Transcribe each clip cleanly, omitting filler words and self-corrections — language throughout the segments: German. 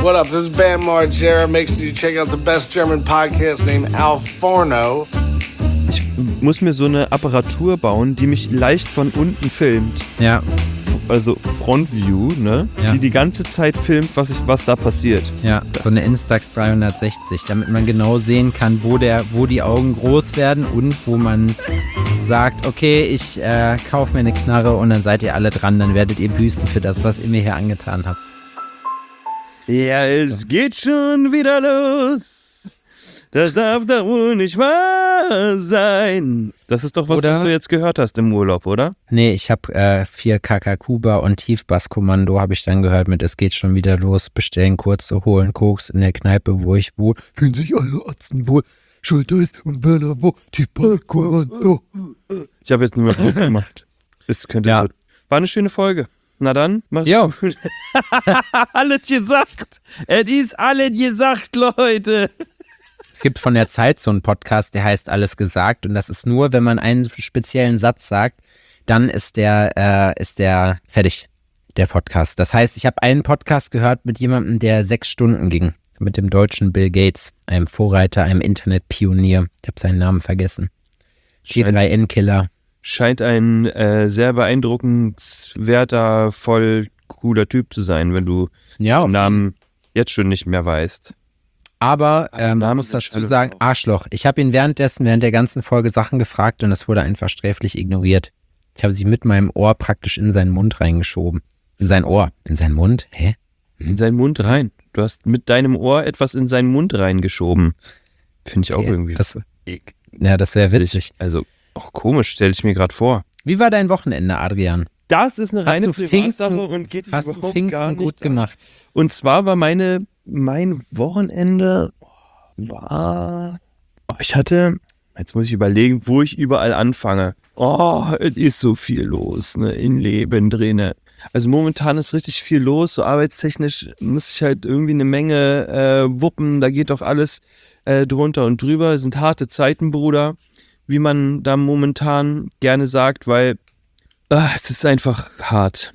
What up? This is Bam Margera. Make sure you check out the best German podcast named Al Forno. Ich muss mir so eine Apparatur bauen, die mich leicht von unten filmt. Ja. Also Front View, ne? Ja. Die ganze Zeit filmt, was da passiert. Ja, so eine Instax 360, damit man genau sehen kann, wo die Augen groß werden und wo man sagt, okay, ich kaufe mir eine Knarre und dann seid ihr alle dran, dann werdet ihr büßen für das, was ihr mir hier angetan habt. Ja, es geht schon wieder los. Das darf doch wohl nicht wahr sein. Das ist doch was du jetzt gehört hast im Urlaub, oder? Nee, ich habe 4 Kakakuba und Tiefbasskommando habe ich dann gehört mit Es geht schon wieder los, bestellen kurze, holen Koks in der Kneipe, wo ich wohl, fühlen sich alle Atzen wohl, Schulter und Böller wo, Tiefbasskommando. Ich habe jetzt nur noch gut gemacht. Es könnte Ja. War eine schöne Folge. Na dann, mach's Ja. gut. Alles gesagt. Es ist alles gesagt, Leute. Es gibt von der Zeit so einen Podcast, der heißt Alles gesagt und das ist nur, wenn man einen speziellen Satz sagt, dann ist der fertig, der Podcast. Das heißt, ich habe einen Podcast gehört mit jemandem, der 6 Stunden ging, mit dem deutschen Bill Gates, einem Vorreiter, einem Internetpionier. Ich habe seinen Namen vergessen. G3N-Killer. Scheint ein sehr beeindruckenswerter, voll cooler Typ zu sein, wenn du den Namen jetzt schon nicht mehr weißt. Aber man muss dazu sagen, Arschloch. Ich habe ihn während der ganzen Folge Sachen gefragt und es wurde einfach sträflich ignoriert. Ich habe sie mit meinem Ohr praktisch in seinen Mund reingeschoben. In sein Ohr. In seinen Mund? Hä? In seinen Mund rein. Du hast mit deinem Ohr etwas in seinen Mund reingeschoben. Finde ich auch irgendwie. Das wäre witzig. Also, auch komisch, stelle ich mir gerade vor. Wie war dein Wochenende, Adrian? Das ist eine reine Privatsache und geht dich überhaupt gar nicht gut gemacht. Und zwar war mein Wochenende jetzt muss ich überlegen, wo ich überall anfange. Es ist so viel los, ne, im Leben drin. Also momentan ist richtig viel los, so arbeitstechnisch muss ich halt irgendwie eine Menge wuppen, da geht doch alles drunter und drüber. Es sind harte Zeiten, Bruder, wie man da momentan gerne sagt, weil es ist einfach harte.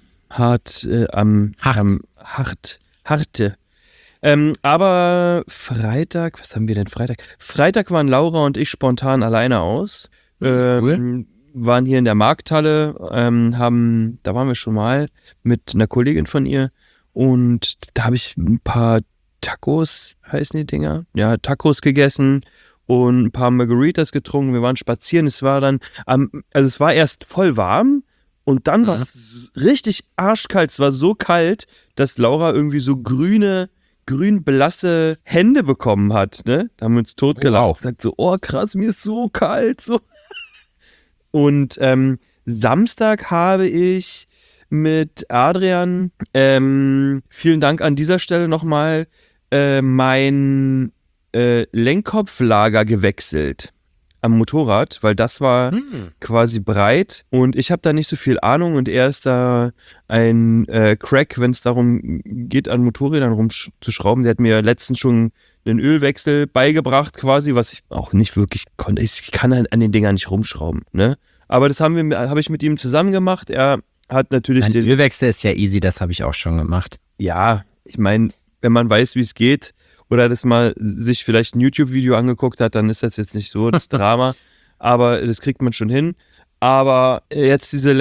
Aber Freitag, was haben wir denn Freitag? Freitag waren Laura und ich spontan alleine aus. Cool. Waren hier in der Markthalle, da waren wir schon mal mit einer Kollegin von ihr und da habe ich ein paar Tacos, heißen die Dinger? Ja, Tacos gegessen und ein paar Margaritas getrunken. Wir waren spazieren. Es war dann, es war erst voll warm. Und dann war es richtig arschkalt. Es war so kalt, dass Laura irgendwie so grün-blasse Hände bekommen hat. Ne? Da haben wir uns totgelacht. Sagt so, krass, mir ist so kalt. So. Und Samstag habe ich mit Adrian, vielen Dank an dieser Stelle nochmal, mein Lenkkopflager gewechselt. Am Motorrad, weil das war quasi breit und ich habe da nicht so viel Ahnung und er ist da ein Crack, wenn es darum geht, an Motorrädern rumzuschrauben. Der hat mir letztens schon einen Ölwechsel beigebracht quasi, was ich auch nicht wirklich konnte. Ich kann an den Dingern nicht rumschrauben, ne? Aber das habe ich mit ihm zusammen gemacht. Er hat natürlich Ein Ölwechsel ist ja easy, das habe ich auch schon gemacht. Ja, ich meine, wenn man weiß, wie es geht, oder das mal sich vielleicht ein YouTube-Video angeguckt hat, dann ist das jetzt nicht so das Drama, aber das kriegt man schon hin. Aber jetzt diesen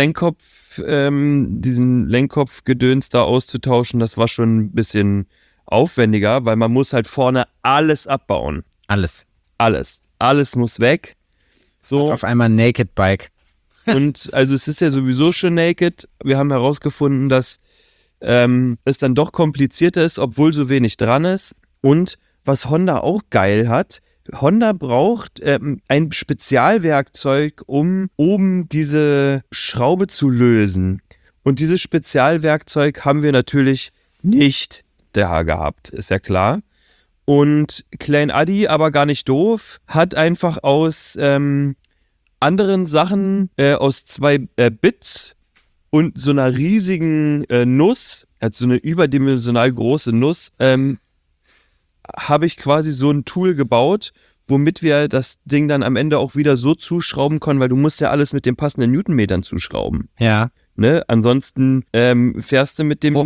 Lenkkopfgedöns da auszutauschen, das war schon ein bisschen aufwendiger, weil man muss halt vorne alles abbauen. Alles muss weg. So. Und auf einmal ein Naked Bike. Und also es ist ja sowieso schon naked. Wir haben herausgefunden, dass es dann doch komplizierter ist, obwohl so wenig dran ist. Und was Honda auch geil hat, Honda braucht ein Spezialwerkzeug, um oben diese Schraube zu lösen. Und dieses Spezialwerkzeug haben wir natürlich nicht da gehabt, ist ja klar. Und Klein Adi, aber gar nicht doof, hat einfach aus anderen Sachen, aus 2 Bits und so einer riesigen Nuss, hat so eine überdimensional große Nuss, habe ich quasi so ein Tool gebaut, womit wir das Ding dann am Ende auch wieder so zuschrauben können, weil du musst ja alles mit den passenden Newtonmetern zuschrauben. Ja. Ne? Ansonsten fährst du mit dem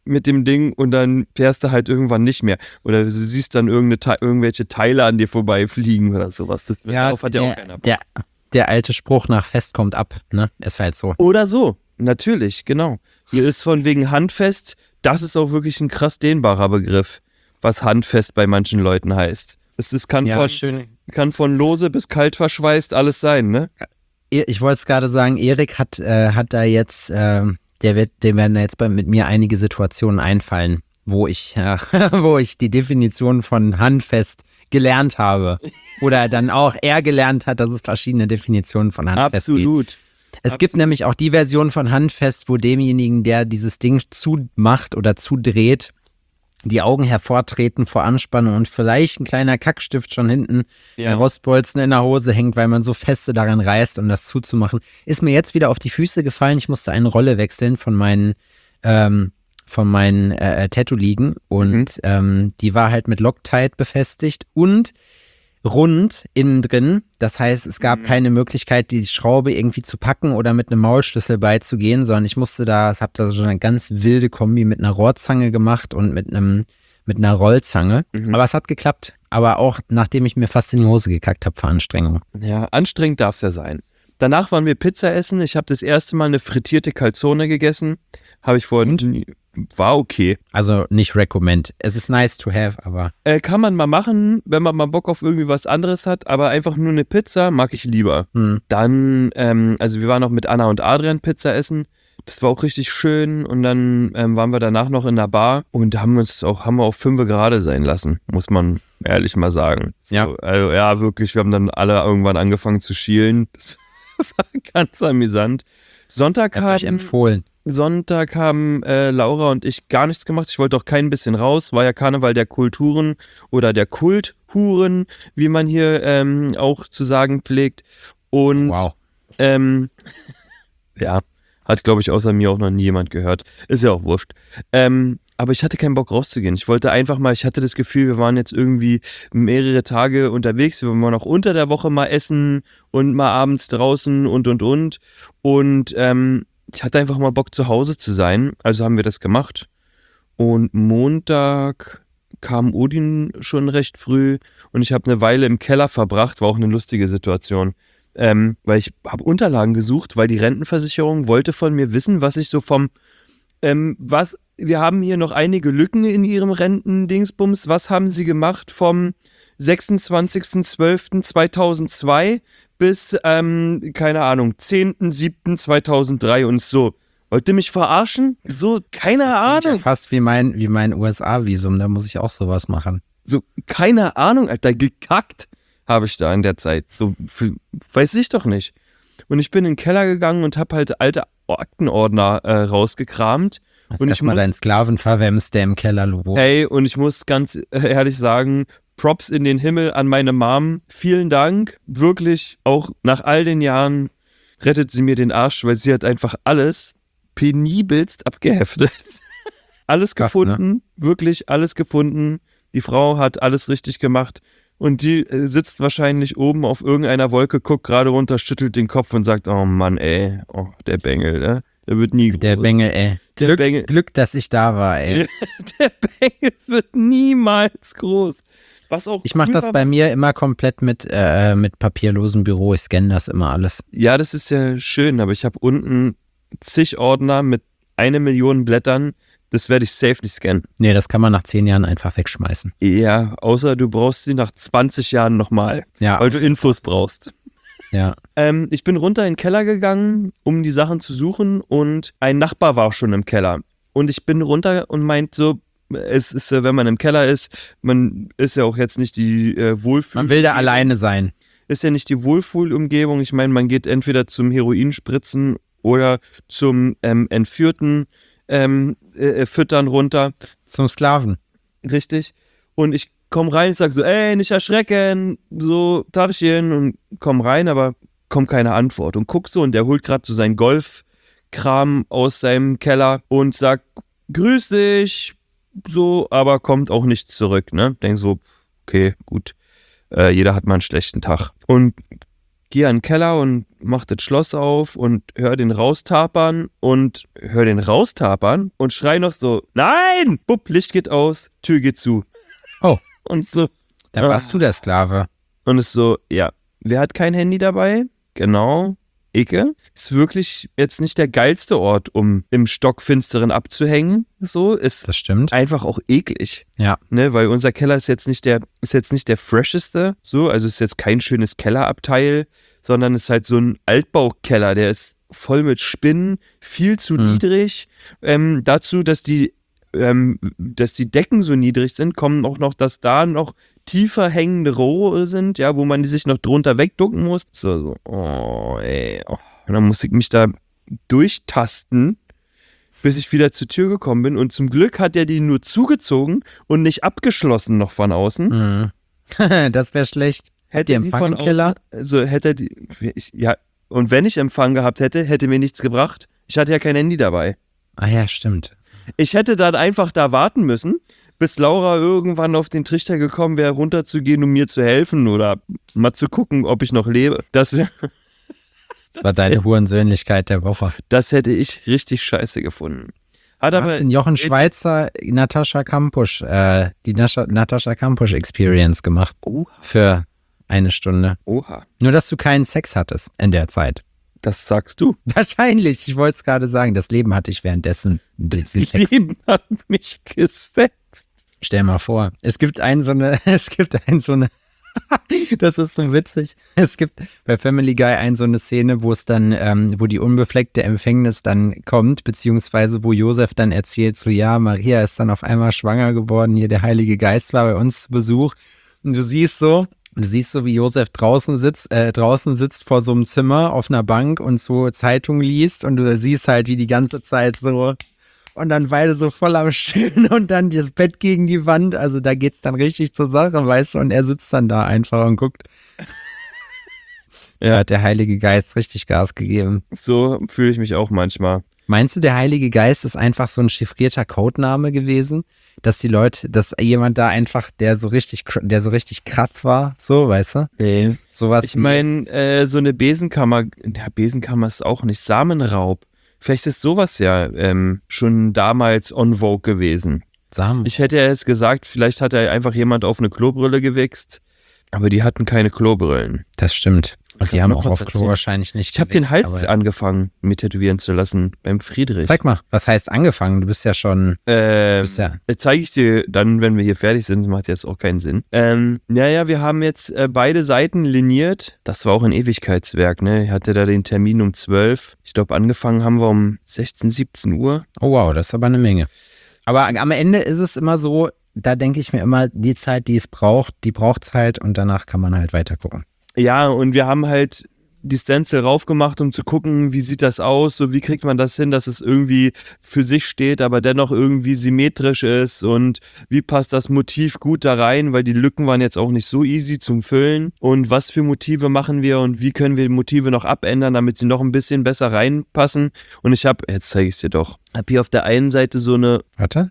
mit dem Ding und dann fährst du halt irgendwann nicht mehr. Oder du siehst dann irgendwelche Teile an dir vorbeifliegen oder sowas. Das darauf hat ja auch keiner Bock. Der alte Spruch nach Fest kommt ab, ne? Ist halt so. Oder so, natürlich, genau. Hier ist von wegen handfest, das ist auch wirklich ein krass dehnbarer Begriff, was handfest bei manchen Leuten heißt. Es kann, kann von lose bis kalt verschweißt alles sein, ne? Ich wollte es gerade sagen, Erik hat da jetzt, dem werden da jetzt mit mir einige Situationen einfallen, wo ich die Definition von handfest gelernt habe. Oder dann auch er gelernt hat, dass es verschiedene Definitionen von handfest gibt. Es gibt nämlich auch die Version von handfest, wo demjenigen, der dieses Ding zumacht oder zudreht, die Augen hervortreten vor Anspannung und vielleicht ein kleiner Kackstift schon hinten, ein Rostbolzen in der Hose hängt, weil man so feste daran reißt, um das zuzumachen. Ist mir jetzt wieder auf die Füße gefallen. Ich musste eine Rolle wechseln von meinen Tattoo-Liegen und die war halt mit Loctite befestigt und rund innen drin. Das heißt, es gab keine Möglichkeit, die Schraube irgendwie zu packen oder mit einem Maulschlüssel beizugehen, sondern ich habe da so eine ganz wilde Kombi mit einer Rohrzange gemacht und mit einer Rollzange. Aber es hat geklappt. Aber auch nachdem ich mir fast in die Hose gekackt habe vor Anstrengung. Ja, anstrengend darf es ja sein. Danach waren wir Pizza essen. Ich habe das erste Mal eine frittierte Calzone gegessen. Habe ich vorhin war okay. Also nicht recommend. Es ist nice to have, aber... Kann man mal machen, wenn man mal Bock auf irgendwie was anderes hat, aber einfach nur eine Pizza mag ich lieber. Dann, also wir waren auch mit Anna und Adrian Pizza essen. Das war auch richtig schön und dann waren wir danach noch in der Bar und haben wir auf 5 gerade sein lassen, muss man ehrlich mal sagen. So, ja. Also ja, wirklich, wir haben dann alle irgendwann angefangen zu schielen. Das war ganz amüsant. Sonntag haben Laura und ich gar nichts gemacht. Ich wollte auch kein bisschen raus. War ja Karneval der Kulturen oder der Kulthuren, wie man hier auch zu sagen pflegt. Und ja, hat, glaube ich, außer mir auch noch nie jemand gehört. Ist ja auch wurscht. Aber ich hatte keinen Bock rauszugehen. Ich wollte einfach mal, ich hatte das Gefühl, wir waren jetzt irgendwie mehrere Tage unterwegs. Wir waren auch unter der Woche mal essen und mal abends draußen und. Und ich hatte einfach mal Bock, zu Hause zu sein. Also haben wir das gemacht. Und Montag kam Odin schon recht früh und ich habe eine Weile im Keller verbracht. War auch eine lustige Situation. Weil ich habe Unterlagen gesucht, weil die Rentenversicherung wollte von mir wissen, was ich so wir haben hier noch einige Lücken in ihrem Rentendingsbums. Was haben sie gemacht vom 26.12.2002 bis, keine Ahnung, 10.07.2003 und so. Wollt ihr mich verarschen? So, keine Ahnung. Ja fast wie mein USA-Visum, da muss ich auch sowas machen. So, keine Ahnung, Alter, gekackt habe ich da in der Zeit. So, weiß ich doch nicht. Und ich bin in den Keller gegangen und habe halt alte Aktenordner rausgekramt. Und ich mal deinen Sklaven verwemst, der im Keller logo. Hey, und ich muss ganz ehrlich sagen, Props in den Himmel an meine Mom. Vielen Dank. Wirklich, auch nach all den Jahren rettet sie mir den Arsch, weil sie hat einfach alles penibelst abgeheftet. Alles krass, gefunden, ne? Wirklich alles gefunden. Die Frau hat alles richtig gemacht. Und die sitzt wahrscheinlich oben auf irgendeiner Wolke, guckt gerade runter, schüttelt den Kopf und sagt, oh Mann, ey, oh, der Bengel, ne? Der wird nie groß. Der Bengel, ey. Glück, dass ich da war, ey. Der Bengel wird niemals groß. Was auch ich mache das bei mir immer komplett mit papierlosem Büro. Ich scanne das immer alles. Ja, das ist ja schön, aber ich habe unten zig Ordner mit 1 Million Blättern. Das werde ich safe nicht scannen. Nee, das kann man nach 10 Jahren einfach wegschmeißen. Ja, außer du brauchst sie nach 20 Jahren nochmal, ja, weil du Infos brauchst. Ja. Ich bin runter in den Keller gegangen, um die Sachen zu suchen und ein Nachbar war schon im Keller. Und ich bin runter und meint so, es ist, wenn man im Keller ist, man ist ja auch jetzt nicht die Wohlfühl. Man will da alleine sein. Ist ja nicht die Wohlfühlumgebung. Ich meine, man geht entweder zum Heroinspritzen oder zum Entführten Füttern runter. Zum Sklaven. Richtig. Und ich komm rein und sag so, ey, nicht erschrecken, so, Tagchen, und komm rein, aber kommt keine Antwort. Und guck so, und der holt gerade so seinen Golfkram aus seinem Keller und sagt, grüß dich, so, aber kommt auch nichts zurück, ne? Denk so, okay, gut, jeder hat mal einen schlechten Tag. Und gehe an den Keller und mach das Schloss auf und hör den raustapern und schrei noch so, nein! Bupp, Licht geht aus, Tür geht zu. Oh. Und so. Da warst du der Sklave. Und es so, ja, wer hat kein Handy dabei? Genau, Icke. Ist wirklich jetzt nicht der geilste Ort, um im Stockfinsteren abzuhängen. So, ist Das stimmt. einfach auch eklig. Ja. Ne, weil unser Keller ist jetzt nicht der fresheste, so, also ist jetzt kein schönes Kellerabteil, sondern ist halt so ein Altbaukeller, der ist voll mit Spinnen, viel zu niedrig. Dazu, dass die Decken so niedrig sind, kommen auch noch, dass da noch tiefer hängende Rohre sind, ja, wo man die sich noch drunter wegducken muss. So, oh, ey. Oh. Und dann muss ich mich da durchtasten, bis ich wieder zur Tür gekommen bin. Und zum Glück hat er die nur zugezogen und nicht abgeschlossen noch von außen. Das wäre schlecht. Hätte ihr die Empfang von im Keller? außen, also hätte er die, ja, und wenn ich Empfang gehabt hätte, hätte mir nichts gebracht. Ich hatte ja kein Handy dabei. Ah ja, stimmt. Ich hätte dann einfach da warten müssen, bis Laura irgendwann auf den Trichter gekommen wäre, runterzugehen, um mir zu helfen oder mal zu gucken, ob ich noch lebe. Das Das war deine Hurensöhnlichkeit der Woche. hätte ich richtig scheiße gefunden. Du hast den Jochen Schweizer Natascha Kampusch, die Natascha Kampusch Experience gemacht. Für eine Stunde. Oha, Nur, dass du keinen Sex hattest in der Zeit. das sagst du. Wahrscheinlich, ich wollte es gerade sagen, das Leben hatte ich währenddessen. Das Leben hat mich gesext. Stell mal vor, es gibt so eine, das ist so witzig. Es gibt bei Family Guy so eine Szene, wo es dann, wo die unbefleckte Empfängnis dann kommt, beziehungsweise wo Josef dann erzählt, so ja, Maria ist dann auf einmal schwanger geworden, hier der Heilige Geist war bei uns zu Besuch. Und du siehst so, wie Josef draußen sitzt vor so einem Zimmer auf einer Bank und so Zeitung liest und du siehst halt, wie die ganze Zeit so und dann beide so voll am Stillen und dann das Bett gegen die Wand, also da geht's dann richtig zur Sache, weißt du, und er sitzt dann da einfach und guckt. Ja, hat der Heilige Geist richtig Gas gegeben. So fühle ich mich auch manchmal. Meinst du, der Heilige Geist ist einfach so ein chiffrierter Codename gewesen, dass die Leute, dass jemand da einfach, der so richtig krass war, so, weißt du? Nee. Sowas. Ich meine, so eine Besenkammer, ja, Besenkammer ist auch nicht Samenraub. Vielleicht ist sowas ja schon damals on vogue gewesen. Samen. Ich hätte ja jetzt gesagt, vielleicht hat ja einfach jemand auf eine Klobrille gewichst, aber die hatten keine Klobrillen. Das stimmt. Und die haben noch auch was auf Klo erzählt. wahrscheinlich nicht Ich habe den gewichst, Hals aber- angefangen, mir tätowieren zu lassen beim Friedrich. Zeig mal, was heißt angefangen? Du bist ja schon, ja. Zeige ich dir dann, wenn wir hier fertig sind. Das macht jetzt auch keinen Sinn. Wir haben jetzt beide Seiten liniert. Das war auch ein Ewigkeitswerk, ne? Ich hatte da den Termin um 12. Ich glaube, angefangen haben wir um 16, 17 Uhr. Oh wow, das ist aber eine Menge. Aber am Ende ist es immer so, da denke ich mir immer, die Zeit, die es braucht, die braucht es halt und danach kann man halt weiter gucken. Ja, und wir haben halt die Stencil raufgemacht, um zu gucken, wie sieht das aus, so wie kriegt man das hin, dass es irgendwie für sich steht, aber dennoch irgendwie symmetrisch ist und wie passt das Motiv gut da rein, weil die Lücken waren jetzt auch nicht so easy zum Füllen und was für Motive machen wir und wie können wir die Motive noch abändern, damit sie noch ein bisschen besser reinpassen und ich habe, jetzt zeige ich es dir doch, habe hier auf der einen Seite so eine Warte.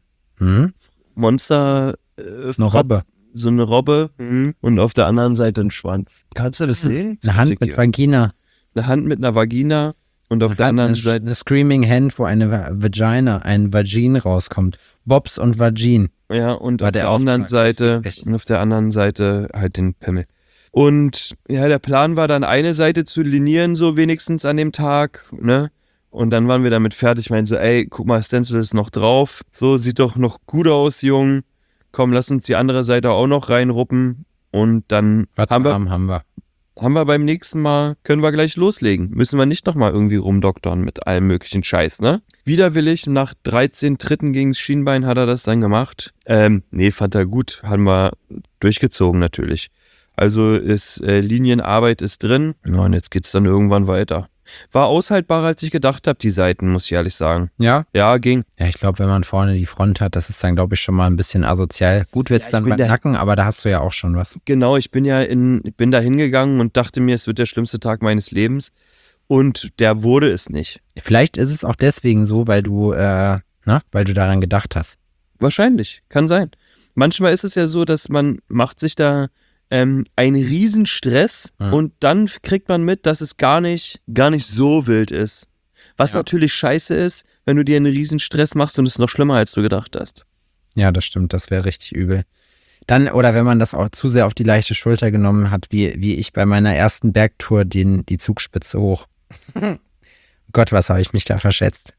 Monster Eine Robbe. so eine Robbe und auf der anderen Seite ein Schwanz. Kannst du das sehen? Eine Hand mit Vagina. Eine Hand mit einer Vagina und auf der anderen Seite. Eine Screaming Hand, wo ein Vagin rauskommt. Bobs und Vagin. Ja, und war auf der der anderen Auftrag. Seite und auf der anderen Seite halt den Pimmel. Und ja, der Plan war dann eine Seite zu linieren, so wenigstens an dem Tag, ne? Und dann waren wir damit fertig. Ich meinte so, ey, guck mal, Stencil ist noch drauf. So, sieht doch noch gut aus, Jung. Komm, lass uns die andere Seite auch noch reinruppen. Und dann haben wir beim nächsten Mal, können wir gleich loslegen. Müssen wir nicht nochmal irgendwie rumdoktern mit allem möglichen Scheiß, ne? Widerwillig, nach 13 Tritten gegens Schienbein hat er das dann gemacht. Nee, fand er gut. Haben wir durchgezogen natürlich. Also Linienarbeit ist drin. Ja, und jetzt geht's dann irgendwann weiter. War aushaltbarer, als ich gedacht habe, die Seiten, muss ich ehrlich sagen. Ja? Ja, ging. Ja, ich glaube, wenn man vorne die Front hat, das ist dann, glaube ich, schon mal ein bisschen asozial. Gut wird's Ja, ich dann bin beim da- Nacken, aber da hast du ja auch schon was. Genau, ich bin da hingegangen und dachte mir, es wird der schlimmste Tag meines Lebens. Und der wurde es nicht. Vielleicht ist es auch deswegen so, weil du daran gedacht hast. Wahrscheinlich, kann sein. Manchmal ist es ja so, dass man macht sich da ein Riesenstress und dann kriegt man mit, dass es gar nicht so wild ist. Was natürlich scheiße ist, wenn du dir einen Riesenstress machst und es ist noch schlimmer, als du gedacht hast. Ja, das stimmt, das wäre richtig übel. Dann, oder wenn man das auch zu sehr auf die leichte Schulter genommen hat, wie ich bei meiner ersten Bergtour die Zugspitze hoch. Gott, was habe ich mich da verschätzt.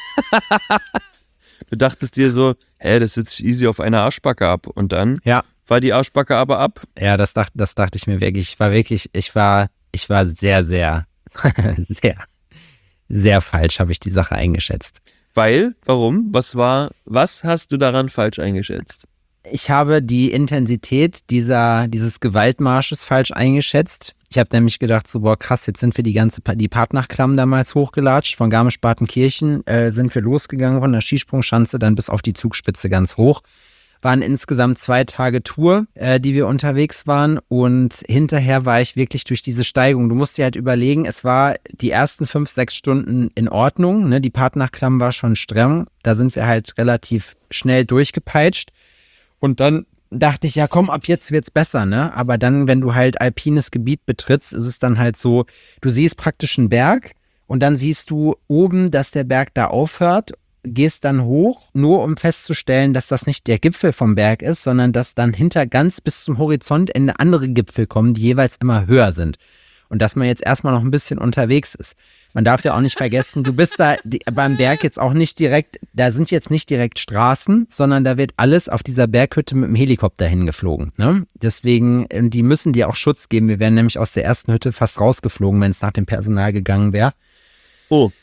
Du dachtest dir so, das sitzt easy auf einer Arschbacke ab. Und dann war die Arschbacke aber ab. Ja, das dachte ich mir wirklich. Ich war sehr, sehr, sehr, sehr falsch, habe ich die Sache eingeschätzt. Weil, warum? Was hast du daran falsch eingeschätzt? Ich habe die Intensität dieses Gewaltmarsches falsch eingeschätzt. Ich habe nämlich gedacht, so, boah, krass, jetzt sind wir die Partnachklamm damals hochgelatscht. Von Garmisch-Partenkirchen sind wir losgegangen von der Skisprungschanze dann bis auf die Zugspitze ganz hoch. Waren insgesamt 2 Tage Tour, die wir unterwegs waren. Und hinterher war ich wirklich durch diese Steigung. Du musst dir halt überlegen, es war die ersten 5, 6 Stunden in Ordnung. Ne? Die Partnachklamm war schon streng. Da sind wir halt relativ schnell durchgepeitscht. Und dann dachte ich, ja komm, ab jetzt wird's besser, ne? Aber dann, wenn du halt alpines Gebiet betrittst, ist es dann halt so, du siehst praktisch einen Berg und dann siehst du oben, dass der Berg da aufhört, gehst dann hoch, nur um festzustellen, dass das nicht der Gipfel vom Berg ist, sondern dass dann hinter ganz bis zum Horizontende andere Gipfel kommen, die jeweils immer höher sind. Und dass man jetzt erstmal noch ein bisschen unterwegs ist. Man darf ja auch nicht vergessen, du bist da beim Berg jetzt auch nicht direkt, da sind jetzt nicht direkt Straßen, sondern da wird alles auf dieser Berghütte mit dem Helikopter hingeflogen. Ne? Deswegen, die müssen dir auch Schutz geben. Wir wären nämlich aus der ersten Hütte fast rausgeflogen, wenn es nach dem Personal gegangen wäre. Oh.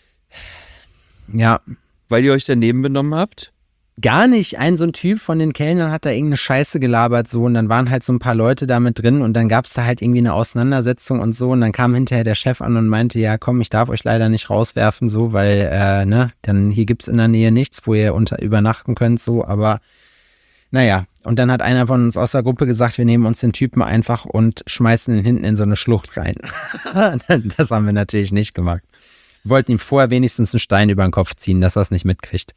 Ja. Weil ihr euch daneben benommen habt? Gar nicht. So ein Typ von den Kellnern hat da irgendeine Scheiße gelabert so und dann waren halt so ein paar Leute da mit drin und dann gab es da halt irgendwie eine Auseinandersetzung und so und dann kam hinterher der Chef an und meinte, ja komm, ich darf euch leider nicht rauswerfen so, weil dann hier gibt's in der Nähe nichts, wo ihr übernachten könnt so, aber naja. Und dann hat einer von uns aus der Gruppe gesagt, wir nehmen uns den Typen einfach und schmeißen ihn hinten in so eine Schlucht rein. Das haben wir natürlich nicht gemacht. Wir wollten ihm vorher wenigstens einen Stein über den Kopf ziehen, dass er es nicht mitkriegt.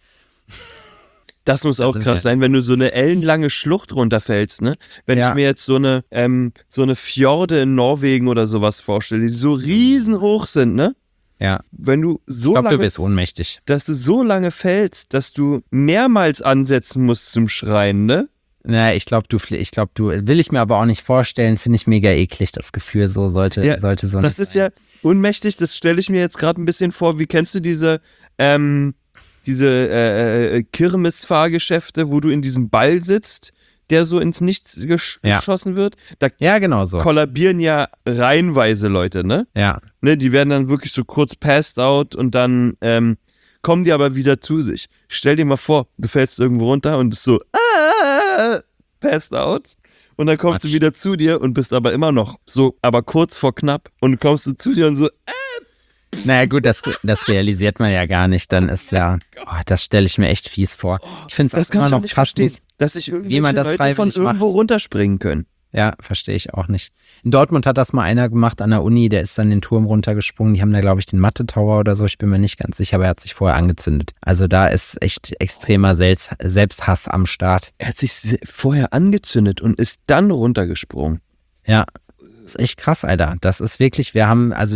Das muss auch krass sein, wenn du so eine ellenlange Schlucht runterfällst, ne? Wenn ich mir jetzt so eine Fjorde in Norwegen oder sowas vorstelle, die so riesenhoch sind, ne? Ja. Wenn du so ich glaube, lange, du bist ohnmächtig. Dass du so lange fällst, dass du mehrmals ansetzen musst zum Schreien, ne? Na, ich glaube, will ich mir aber auch nicht vorstellen, finde ich mega eklig, das Gefühl, so sollte so das ist sein. Ja unmächtig, das stelle ich mir jetzt gerade ein bisschen vor, wie kennst du diese Kirmesfahrgeschäfte, wo du in diesem Ball sitzt, der so ins Nichts geschossen wird. Da genau so. Kollabieren ja reihenweise Leute, ne? Ja. Ne, die werden dann wirklich so kurz passed out und dann kommen die aber wieder zu sich. Stell dir mal vor, du fällst irgendwo runter und bist so passed out und dann kommst du wieder zu dir und bist aber immer noch so, aber kurz vor knapp und kommst du zu dir und so Naja gut, das realisiert man ja gar nicht, dann ist das stelle ich mir echt fies vor. Ich finde es immer noch krass, dass sich irgendwie Leute von irgendwo runterspringen können. Ja, verstehe ich auch nicht. In Dortmund hat das mal einer gemacht an der Uni, der ist dann den Turm runtergesprungen. Die haben da, glaube ich, den Mathe-Tower oder so, ich bin mir nicht ganz sicher, aber er hat sich vorher angezündet. Also da ist echt extremer Selbsthass am Start. Er hat sich vorher angezündet und ist dann runtergesprungen. Ja, das ist echt krass, Alter. Das ist wirklich, wir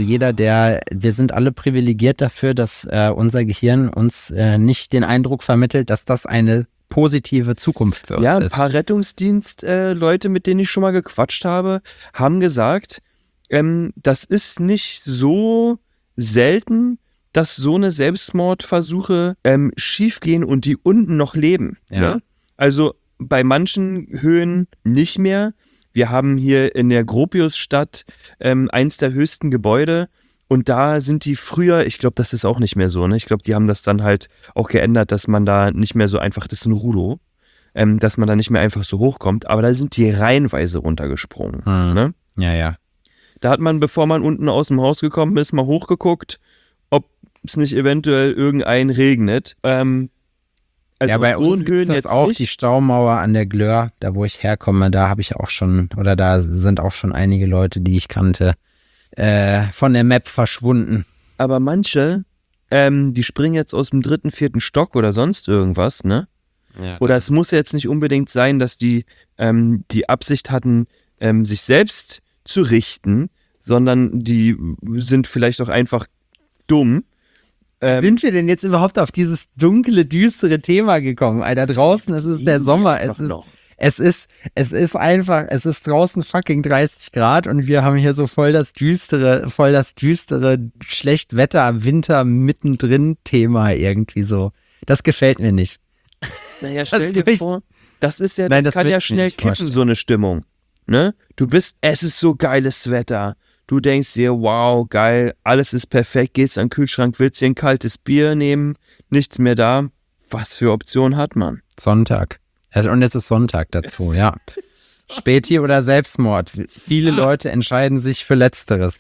sind alle privilegiert dafür, dass unser Gehirn uns nicht den Eindruck vermittelt, dass das eine positive Zukunft für uns ist. Ja, ein paar Rettungsdienst-Leute, mit denen ich schon mal gequatscht habe, haben gesagt, das ist nicht so selten, dass so eine Selbstmordversuche schiefgehen und die unten noch leben. Ja. Ne? Also bei manchen Höhen nicht mehr. Wir haben hier in der Gropiusstadt eins der höchsten Gebäude. Und da sind die früher, ich glaube, das ist auch nicht mehr so, ne? Ich glaube, die haben das dann halt auch geändert, dass man da nicht mehr so einfach, das ist ein Rudo, dass man da nicht mehr einfach so hochkommt, aber da sind die reihenweise runtergesprungen. Ne? Ja. Da hat man, bevor man unten aus dem Haus gekommen ist, mal hochgeguckt, ob es nicht eventuell irgendein regnet. Also ja, bei uns gibt es auch nicht. Die Staumauer an der Glör, da wo ich herkomme, da habe ich auch schon, oder da sind auch schon einige Leute, die ich kannte, von der Map verschwunden. Aber manche, die springen jetzt aus dem 3., 4. Stock oder sonst irgendwas, ne? Ja, oder es muss jetzt nicht unbedingt sein, dass die die Absicht hatten, sich selbst zu richten, sondern die sind vielleicht auch einfach dumm. Wie sind wir denn jetzt überhaupt auf dieses dunkle, düstere Thema gekommen? Alter, draußen ist es der Sommer, es ist draußen fucking 30 Grad und wir haben hier so voll das düstere Schlechtwetter, Winter mittendrin Thema irgendwie so. Das gefällt mir nicht. Naja, stell dir vor, das ist ja, das kann ja schnell kippen, so eine Stimmung. Ne? Es ist so geiles Wetter. Du denkst dir, wow, geil, alles ist perfekt, gehst an den Kühlschrank, willst dir ein kaltes Bier nehmen, nichts mehr da. Was für Optionen hat man? Sonntag. Und es ist Sonntag dazu, ja. Späti oder Selbstmord. Viele Leute entscheiden sich für Letzteres.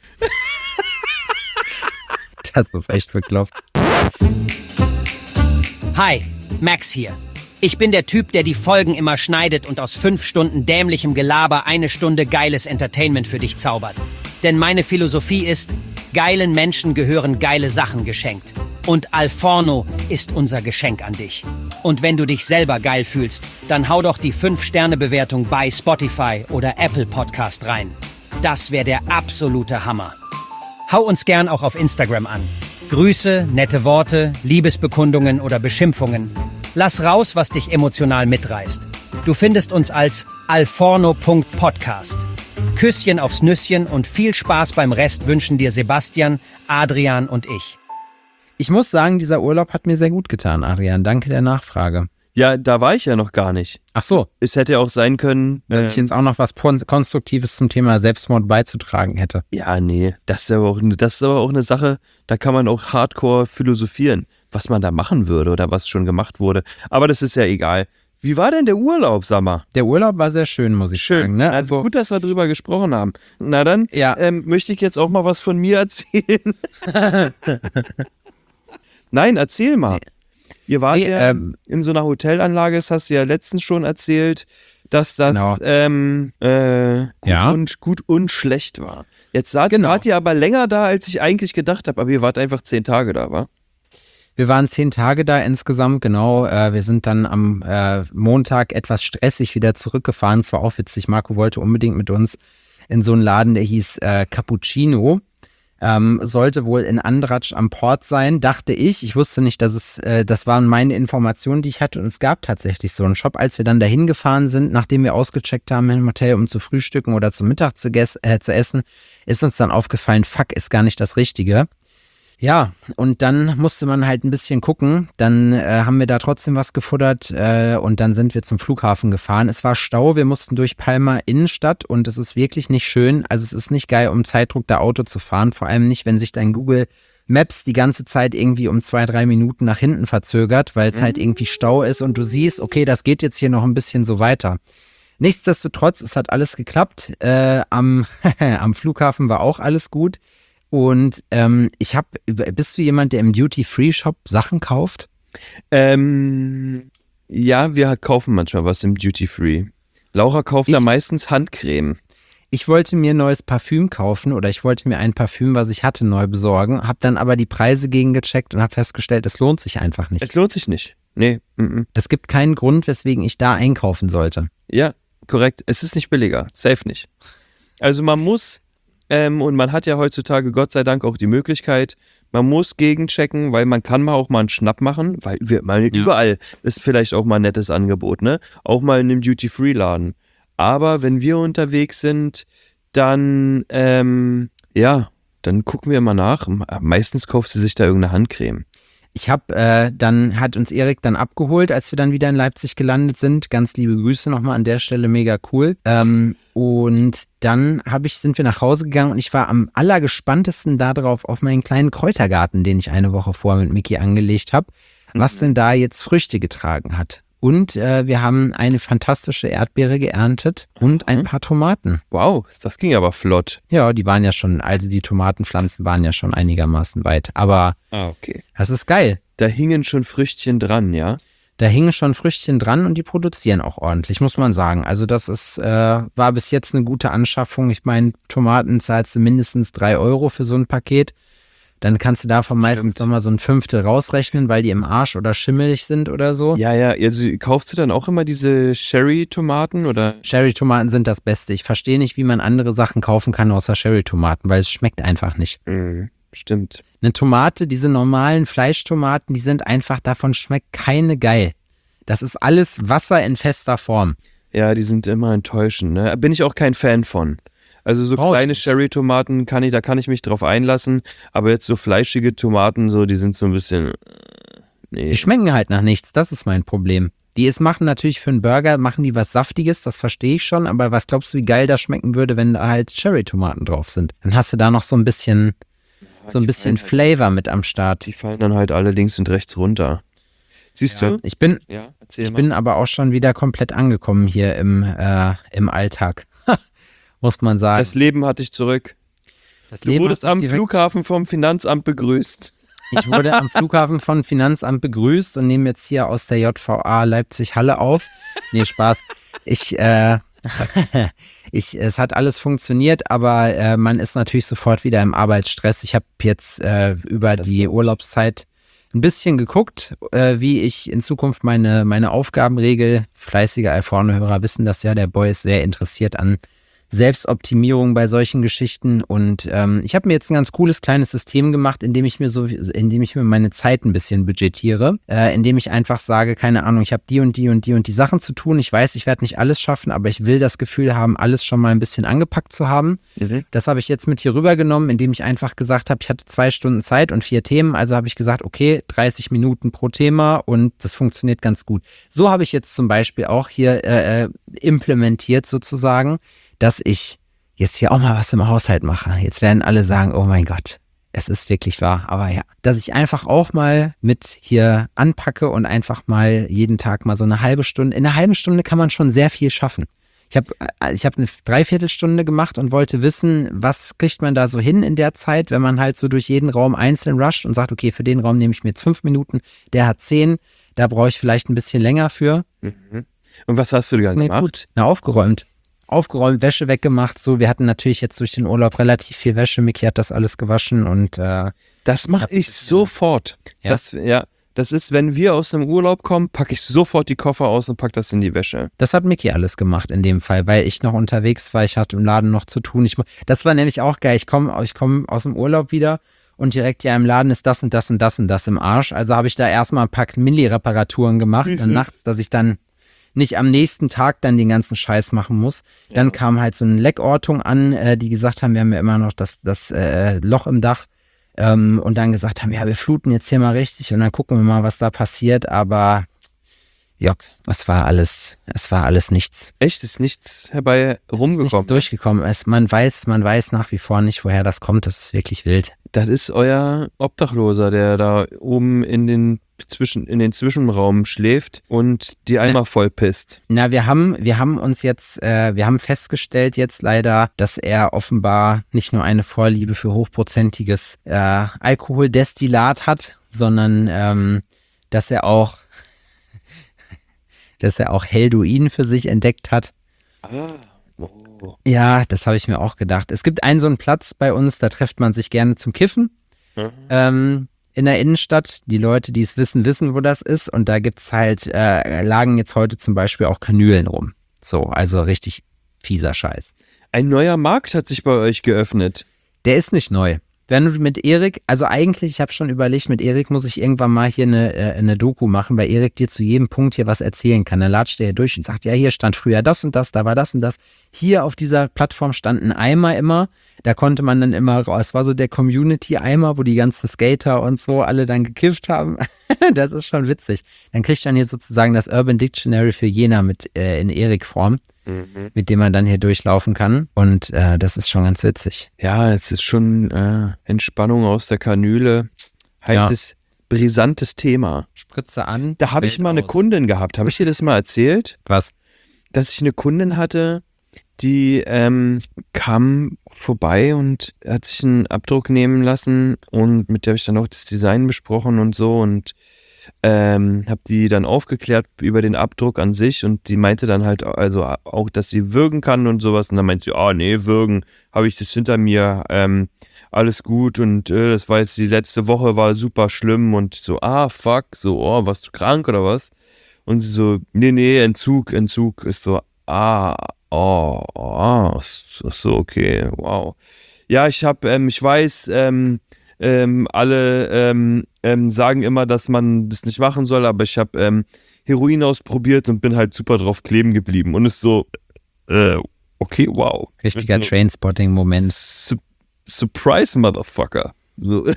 Das ist echt bekloppt. Hi, Max hier. Ich bin der Typ, der die Folgen immer schneidet und aus 5 Stunden dämlichem Gelaber 1 Stunde geiles Entertainment für dich zaubert. Denn meine Philosophie ist, geilen Menschen gehören geile Sachen geschenkt. Und Alforno ist unser Geschenk an dich. Und wenn du dich selber geil fühlst, dann hau doch die 5-Sterne-Bewertung bei Spotify oder Apple Podcast rein. Das wäre der absolute Hammer. Hau uns gern auch auf Instagram an. Grüße, nette Worte, Liebesbekundungen oder Beschimpfungen. Lass raus, was dich emotional mitreißt. Du findest uns als alforno.podcast. Küsschen aufs Nüsschen und viel Spaß beim Rest wünschen dir Sebastian, Adrian und ich. Ich muss sagen, dieser Urlaub hat mir sehr gut getan, Adrian. Danke der Nachfrage. Ja, da war ich ja noch gar nicht. Ach so. Es hätte auch sein können, dass ich jetzt auch noch was Konstruktives zum Thema Selbstmord beizutragen hätte. Ja, nee, das ist aber auch eine Sache, da kann man auch hardcore philosophieren, was man da machen würde oder was schon gemacht wurde. Aber das ist ja egal. Wie war denn der Urlaub, sag mal? Der Urlaub war sehr schön, muss ich sagen. Ne? Also gut, dass wir drüber gesprochen haben. Na dann möchte ich jetzt auch mal was von mir erzählen. Nein, erzähl mal. Ihr wart in so einer Hotelanlage, das hast du ja letztens schon erzählt, dass das gut und schlecht war. Jetzt wart ihr aber länger da, als ich eigentlich gedacht habe, aber ihr wart einfach 10 Tage da, wa? Wir waren 10 Tage da insgesamt, genau. Wir sind dann am Montag etwas stressig wieder zurückgefahren. Es war auch witzig, Marco wollte unbedingt mit uns in so einen Laden, der hieß Cappuccino. Sollte wohl in Andratsch am Port sein, dachte ich. Ich wusste nicht, dass das waren meine Informationen, die ich hatte. Und es gab tatsächlich so einen Shop. Als wir dann dahin gefahren sind, nachdem wir ausgecheckt haben im Hotel, um zu frühstücken oder zum Mittag zu essen, ist uns dann aufgefallen, fuck, ist gar nicht das Richtige. Ja, und dann musste man halt ein bisschen gucken. Dann haben wir da trotzdem was gefuttert und dann sind wir zum Flughafen gefahren. Es war Stau, wir mussten durch Palma Innenstadt und es ist wirklich nicht schön. Also es ist nicht geil, um Zeitdruck da Auto zu fahren. Vor allem nicht, wenn sich dein Google Maps die ganze Zeit irgendwie um 2-3 Minuten nach hinten verzögert, weil es halt irgendwie Stau ist und du siehst, okay, das geht jetzt hier noch ein bisschen so weiter. Nichtsdestotrotz, es hat alles geklappt. Am Flughafen war auch alles gut. Und bist du jemand, der im Duty-Free-Shop Sachen kauft? Ja, wir kaufen manchmal was im Duty-Free. Laura kauft da meistens Handcreme. Ich wollte mir neues Parfüm kaufen oder ich wollte mir ein Parfüm, was ich hatte, neu besorgen, habe dann aber die Preise gegengecheckt und habe festgestellt, es lohnt sich einfach nicht. Es lohnt sich nicht. Nee. Es gibt keinen Grund, weswegen ich da einkaufen sollte. Ja, korrekt. Es ist nicht billiger. Safe nicht. Also man muss... und man hat ja heutzutage Gott sei Dank auch die Möglichkeit, man muss gegenchecken, weil man kann auch mal einen Schnapp machen, weil überall ist vielleicht auch mal ein nettes Angebot, ne? Auch mal in einem Duty-Free-Laden. Aber wenn wir unterwegs sind, dann, dann gucken wir mal nach. Meistens kauft sie sich da irgendeine Handcreme. Dann hat uns Erik dann abgeholt, als wir dann wieder in Leipzig gelandet sind. Ganz liebe Grüße nochmal an der Stelle, mega cool. Und dann sind wir nach Hause gegangen und ich war am allergespanntesten darauf auf meinen kleinen Kräutergarten, den ich eine Woche vorher mit Micky angelegt habe, was denn da jetzt Früchte getragen hat. Und wir haben eine fantastische Erdbeere geerntet und ein paar Tomaten. Wow, das ging aber flott. Ja, die Tomatenpflanzen waren ja schon einigermaßen weit. Aber okay. Das ist geil. Da hingen schon Früchtchen dran, ja? Da hingen schon Früchtchen dran und die produzieren auch ordentlich, muss man sagen. Also das war bis jetzt eine gute Anschaffung. Ich meine, Tomaten zahlst du mindestens 3 € für so ein Paket. Dann kannst du davon meistens nochmal so ein Fünftel rausrechnen, weil die im Arsch oder schimmelig sind oder so. Ja, also kaufst du dann auch immer diese Sherry-Tomaten oder? Cherry-Tomaten sind das Beste. Ich verstehe nicht, wie man andere Sachen kaufen kann außer Cherry-Tomaten, weil es schmeckt einfach nicht. Stimmt. Eine Tomate, diese normalen Fleischtomaten, die sind einfach, davon schmeckt keine geil. Das ist alles Wasser in fester Form. Ja, die sind immer enttäuschend, ne? Bin ich auch kein Fan von. Also so Brauch ich kleine nicht. Cherry-Tomaten da kann ich mich drauf einlassen, aber jetzt so fleischige Tomaten, so, die sind so ein bisschen, nee. Die schmecken halt nach nichts, das ist mein Problem. Machen natürlich für einen Burger, machen die was Saftiges, das verstehe ich schon, aber was glaubst du, wie geil das schmecken würde, wenn da halt Cherry-Tomaten drauf sind? Dann hast du da noch so ein bisschen Flavor mit am Start. Die fallen dann halt alle links und rechts runter. Siehst du? Ich bin Erzähl mal. bin aber auch schon wieder komplett angekommen hier im Alltag, muss man sagen. Das Leben hat dich zurück. Du wurdest hat mich am direkt- Flughafen vom Finanzamt begrüßt. Ich wurde am Flughafen von Finanzamt begrüßt und nehme jetzt hier aus der JVA Leipzig-Halle auf. Nee, Spaß. Es hat alles funktioniert, aber man ist natürlich sofort wieder im Arbeitsstress. Ich habe jetzt über die Urlaubszeit ein bisschen geguckt, wie ich in Zukunft meine Aufgaben regel. Fleißige Alforno-Hörer wissen das ja, der Boy ist sehr interessiert an Selbstoptimierung bei solchen Geschichten und ich habe mir jetzt ein ganz cooles kleines System gemacht, indem ich mir meine Zeit ein bisschen budgetiere, indem ich einfach sage, keine Ahnung, ich habe die und die und die und die Sachen zu tun, ich weiß, ich werde nicht alles schaffen, aber ich will das Gefühl haben, alles schon mal ein bisschen angepackt zu haben. Das habe ich jetzt mit hier rübergenommen, indem ich einfach gesagt habe, ich hatte 2 Stunden Zeit und 4 Themen, also habe ich gesagt, okay, 30 Minuten pro Thema und das funktioniert ganz gut. So habe ich jetzt zum Beispiel auch hier implementiert sozusagen, dass ich jetzt hier auch mal was im Haushalt mache. Jetzt werden alle sagen, oh mein Gott, es ist wirklich wahr. Aber ja, dass ich einfach auch mal mit hier anpacke und einfach mal jeden Tag mal so eine halbe Stunde. In einer halben Stunde kann man schon sehr viel schaffen. Ich hab eine Dreiviertelstunde gemacht und wollte wissen, was kriegt man da so hin in der Zeit, wenn man halt so durch jeden Raum einzeln rusht und sagt, okay, für den Raum nehme ich mir jetzt 5 Minuten, der hat 10, da brauche ich vielleicht ein bisschen länger für. Und was hast du da gemacht? Gut. Na, aufgeräumt, Wäsche weggemacht. So, wir hatten natürlich jetzt durch den Urlaub relativ viel Wäsche. Miki hat das alles gewaschen und Das mache ich sofort. Ja? Das ist, wenn wir aus dem Urlaub kommen, packe ich sofort die Koffer aus und packe das in die Wäsche. das hat Miki alles gemacht in dem Fall, weil ich noch unterwegs war. Ich hatte im Laden noch zu tun. Das war nämlich auch geil. Ich komm aus dem Urlaub wieder und direkt ja im Laden ist das und das und das und das im Arsch. Also habe ich da erstmal ein paar Milli-Reparaturen gemacht. Dann nachts, dass ich dann nicht am nächsten Tag dann den ganzen Scheiß machen muss. Dann kam halt so eine Leckortung an, die gesagt haben, wir haben ja immer noch das Loch im Dach und dann gesagt haben, ja, wir fluten jetzt hier mal richtig und dann gucken wir mal, was da passiert, aber Jock, es war alles nichts. Echt, ist nichts herbei Ist rumgekommen. nichts durchgekommen. Man weiß nach wie vor nicht, woher das kommt. Das ist wirklich wild. Das ist euer Obdachloser, der da oben in den Zwischenraum schläft und die Eimer voll pisst. Na, wir haben festgestellt jetzt leider, dass er offenbar nicht nur eine Vorliebe für hochprozentiges Alkoholdestillat hat, sondern dass er auch Helduin für sich entdeckt hat. Ja, das habe ich mir auch gedacht. Es gibt so einen Platz bei uns, da trifft man sich gerne zum Kiffen. In der Innenstadt. Die Leute, die es wissen, wo das ist. Und da gibt's halt, lagen jetzt heute zum Beispiel auch Kanülen rum. So, also richtig fieser Scheiß. Ein neuer Markt hat sich bei euch geöffnet. Der ist nicht neu. Wenn du mit Erik, also eigentlich, ich habe schon überlegt, mit Erik muss ich irgendwann mal hier eine Doku machen, weil Erik dir zu jedem Punkt hier was erzählen kann. Dann latscht er hier durch und sagt, ja, hier stand früher das und das, da war das und das. Hier auf dieser Plattform stand ein Eimer immer, da konnte man dann immer raus. Es war so der Community-Eimer, wo die ganzen Skater und so alle dann gekifft haben. Das ist schon witzig. Dann kriegt man hier sozusagen das Urban Dictionary für Jena mit in Erik-Form, mit dem man dann hier durchlaufen kann. Und das ist schon ganz witzig. Ja, es ist schon Entspannung aus der Kanüle. Heißes, brisantes Thema. Spritze an. Da habe ich Welt mal eine aus. Kundin gehabt. Habe ich dir das mal erzählt? Was? Dass ich eine Kundin hatte, die kam vorbei und hat sich einen Abdruck nehmen lassen und mit der habe ich dann auch das Design besprochen und so und habe die dann aufgeklärt über den Abdruck an sich und sie meinte dann halt also auch, dass sie würgen kann und sowas und dann meinte sie, nee, würgen, habe ich das hinter mir, alles gut und das war jetzt die letzte Woche, war super schlimm und so, fuck, so, warst du krank oder was? Und sie so, nee, Entzug ist so, so, okay, wow. Ja, ich weiß, alle sagen immer, dass man das nicht machen soll, aber ich habe Heroin ausprobiert und bin halt super drauf kleben geblieben. Und ist so, okay, wow. Richtiger so, Trainspotting-Moment. Surprise, Motherfucker. So.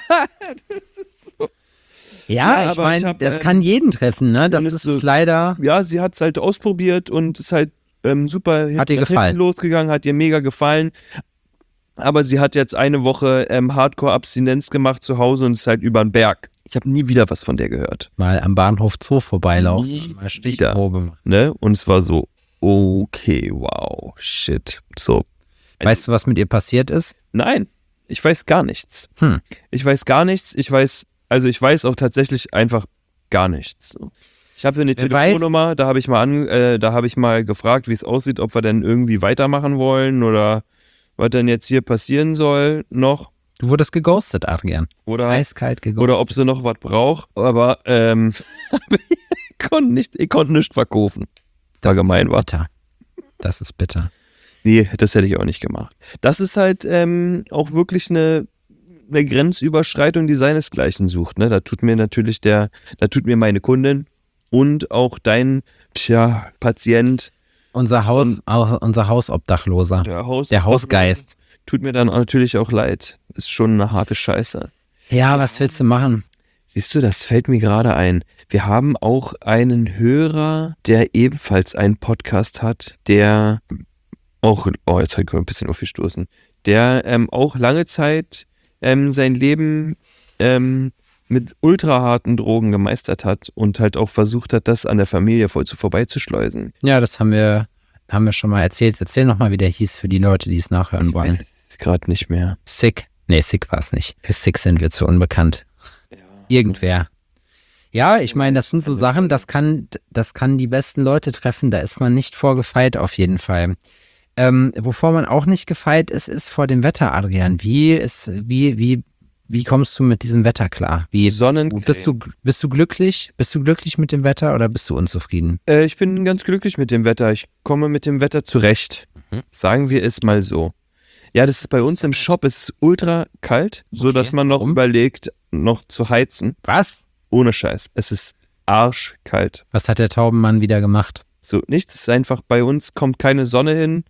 Ja, ich meine, das kann jeden treffen, ne? Das ist so, leider... Ja, sie hat es halt ausprobiert und ist halt super hat ihr gefallen. Losgegangen, hat ihr mega gefallen. Aber sie hat jetzt eine Woche Hardcore-Abstinenz gemacht zu Hause und ist halt über den Berg. Ich habe nie wieder was von der gehört. Mal am Bahnhof Zoo vorbeilaufen, mal Stichprobe. Ne? Und es war so, okay, wow, shit. So. Weißt du, was mit ihr passiert ist? Nein, ich weiß gar nichts. Ich weiß gar nichts. Ich weiß auch tatsächlich einfach gar nichts. Ich habe eine Telefonnummer, da habe ich mal gefragt, wie es aussieht, ob wir denn irgendwie weitermachen wollen oder was denn jetzt hier passieren soll noch. Du wurdest geghostet, Adrian. Oder eiskalt geghostet. Oder ob sie noch was braucht, aber ich konnte nicht verkaufen. Das gemein war. Bitter. Das ist bitter. Nee, das hätte ich auch nicht gemacht. Das ist halt auch wirklich eine Grenzüberschreitung, die seinesgleichen sucht. Ne? Da tut mir meine Kundin und auch dein Patient. Unser Hausobdachloser. Der Hausgeist. Tut mir dann natürlich auch leid. Ist schon eine harte Scheiße. Ja, was willst du machen? Siehst du, das fällt mir gerade ein. Wir haben auch einen Hörer, der ebenfalls einen Podcast hat, der auch, jetzt habe ich ein bisschen aufgestoßen, der auch lange Zeit sein Leben mit ultraharten Drogen gemeistert hat und halt auch versucht hat, das an der Familie voll vorbeizuschleusen. Ja, das haben wir schon mal erzählt. Erzähl nochmal, wie der hieß für die Leute, die es nachhören wollen. Ich weiß gerade nicht mehr. Sick. Nee, Sick war es nicht. Für Sick sind wir zu unbekannt. Ja. Irgendwer. Ja, ich meine, das sind so Sachen, das kann die besten Leute treffen. Da ist man nicht vorgefeit auf jeden Fall. Wovor man auch nicht gefeit ist vor dem Wetter, Adrian. Wie kommst du mit diesem Wetter klar? Sonnencreme. Bist du glücklich? Bist du glücklich mit dem Wetter oder bist du unzufrieden? Ich bin ganz glücklich mit dem Wetter. Ich komme mit dem Wetter zurecht. Sagen wir es mal so. Ja, das ist bei uns im Shop, es ist ultra kalt, sodass man noch überlegt, noch zu heizen. Was? Ohne Scheiß. Es ist arschkalt. Was hat der Taubenmann wieder gemacht? So, nichts. Es ist einfach, bei uns kommt keine Sonne hin.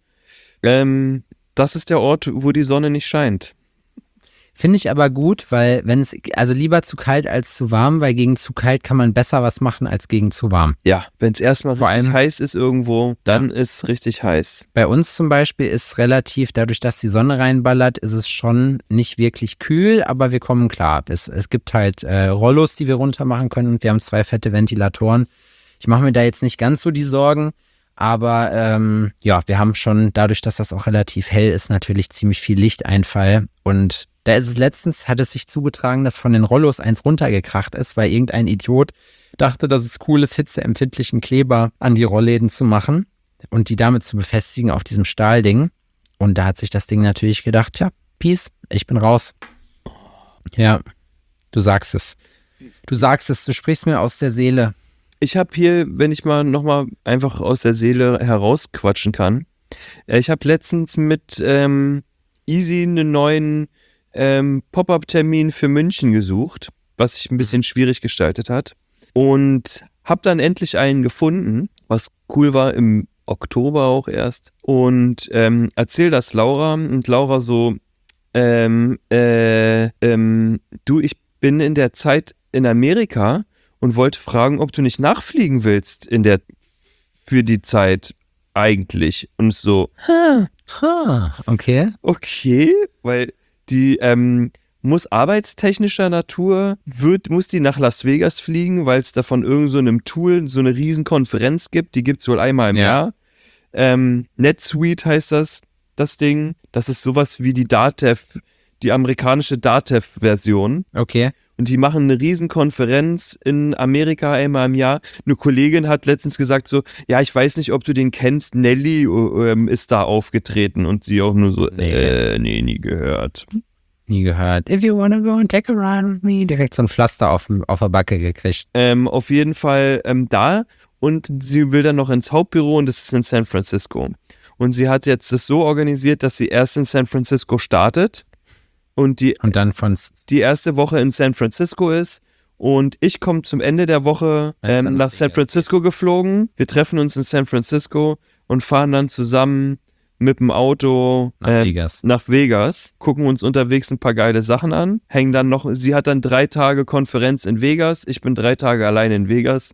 Das ist der Ort, wo die Sonne nicht scheint. Finde ich aber gut, weil also lieber zu kalt als zu warm, weil gegen zu kalt kann man besser was machen als gegen zu warm. Ja, wenn es erstmal richtig heiß ist irgendwo, dann ist es richtig heiß. Bei uns zum Beispiel ist relativ, dadurch, dass die Sonne reinballert, ist es schon nicht wirklich kühl, aber wir kommen klar. Es gibt halt Rollos, die wir runter machen können und wir haben 2 fette Ventilatoren. Ich mache mir da jetzt nicht ganz so die Sorgen, aber wir haben schon, dadurch, dass das auch relativ hell ist, natürlich ziemlich viel Lichteinfall und da ist es letztens, hat es sich zugetragen, dass von den Rollos eins runtergekracht ist, weil irgendein Idiot dachte, dass es cool ist, hitzeempfindlichen Kleber an die Rollläden zu machen und die damit zu befestigen auf diesem Stahlding. Und da hat sich das Ding natürlich gedacht, ja, Peace, ich bin raus. Ja, du sagst es. Du sprichst mir aus der Seele. Ich habe hier, wenn ich mal nochmal einfach aus der Seele herausquatschen kann, ich habe letztens mit Easy einen neuen Pop-Up-Termin für München gesucht, was sich ein bisschen schwierig gestaltet hat. Und habe dann endlich einen gefunden, was cool war, im Oktober auch erst. Und erzähl das Laura und Laura so, du, ich bin in der Zeit in Amerika und wollte fragen, ob du nicht nachfliegen willst für die Zeit eigentlich. Und so, okay. Okay, weil die muss arbeitstechnischer Natur, muss die nach Las Vegas fliegen, weil es da von irgend so einem Tool so eine riesen Konferenz gibt, die gibt es wohl einmal im Jahr. NetSuite heißt das Ding. Das ist sowas wie die DATEV, die amerikanische DATEV-Version. Okay. Und die machen eine Riesenkonferenz in Amerika einmal im Jahr. Eine Kollegin hat letztens gesagt so, ja, ich weiß nicht, ob du den kennst, Nelly ist da aufgetreten. Und sie auch nur so, nee, nie gehört. Nie gehört. If you wanna go and take a ride with me. Direkt so ein Pflaster auf der Backe gekriegt. Auf jeden Fall da. Und sie will dann noch ins Hauptbüro und das ist in San Francisco. Und sie hat jetzt das so organisiert, dass sie erst in San Francisco startet und dann die erste Woche in San Francisco ist. Und ich komme zum Ende der Woche nach San Francisco geflogen. Wir treffen uns in San Francisco und fahren dann zusammen mit dem Auto nach Vegas, gucken uns unterwegs ein paar geile Sachen an, hängen dann noch, sie hat dann 3 Tage Konferenz in Vegas, ich bin 3 Tage allein in Vegas,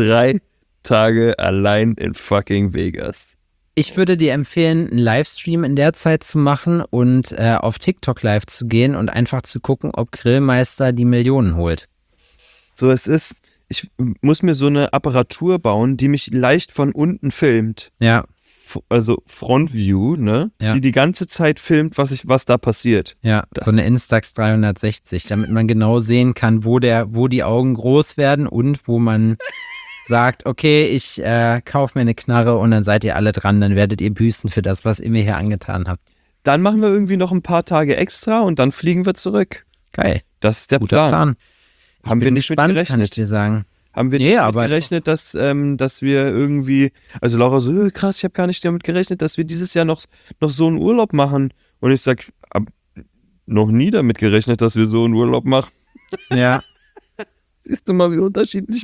3 Tage allein in fucking Vegas. Ich würde dir empfehlen, einen Livestream in der Zeit zu machen und auf TikTok live zu gehen und einfach zu gucken, ob Grillmeister die Millionen holt. So, ich muss mir so eine Apparatur bauen, die mich leicht von unten filmt. Ja. Also Frontview, ne? Ja. Die ganze Zeit filmt, was da passiert. Ja, so eine Instax 360, damit man genau sehen kann, wo die Augen groß werden und wo man sagt, okay, ich kaufe mir eine Knarre und dann seid ihr alle dran, dann werdet ihr büßen für das, was ihr mir hier angetan habt. Dann machen wir irgendwie noch ein paar Tage extra und dann fliegen wir zurück. Geil. Das ist der Guter Plan. Haben wir nicht mit gerechnet. Kann ich dir sagen. Haben wir nicht mit gerechnet, dass wir irgendwie, also Laura so, krass, ich habe gar nicht damit gerechnet, dass wir dieses Jahr noch so einen Urlaub machen. Und ich sag, hab noch nie damit gerechnet, dass wir so einen Urlaub machen. Ja. Siehst du mal, wie unterschiedlich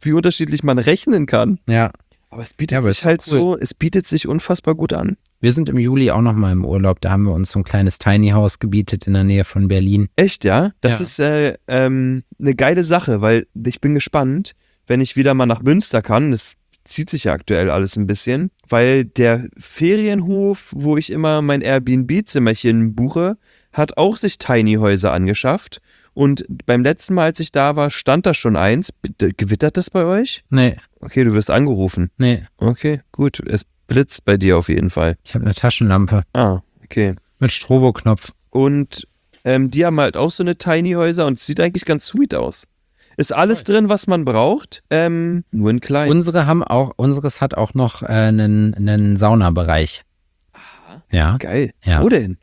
man rechnen kann. Ja. Aber es bietet sich halt cool. Es bietet sich unfassbar gut an. Wir sind im Juli auch nochmal im Urlaub, da haben wir uns so ein kleines Tiny House gemietet in der Nähe von Berlin. Echt, ja? Das ist eine geile Sache, weil ich bin gespannt, wenn ich wieder mal nach Münster kann, das zieht sich ja aktuell alles ein bisschen, weil der Ferienhof, wo ich immer mein Airbnb-Zimmerchen buche, hat auch sich Tiny-Häuser angeschafft. Und beim letzten Mal, als ich da war, stand da schon eins. Gewittert das bei euch? Nee. Okay, du wirst angerufen. Nee. Okay, gut. Es blitzt bei dir auf jeden Fall. Ich habe eine Taschenlampe. Ah, okay. Mit Stroboknopf. Und die haben halt auch so eine Tiny-Häuser und es sieht eigentlich ganz sweet aus. Ist alles drin, was man braucht, nur in klein. Unseres hat auch noch einen Saunabereich. Aha. Ja. Geil. Ja. Wo denn?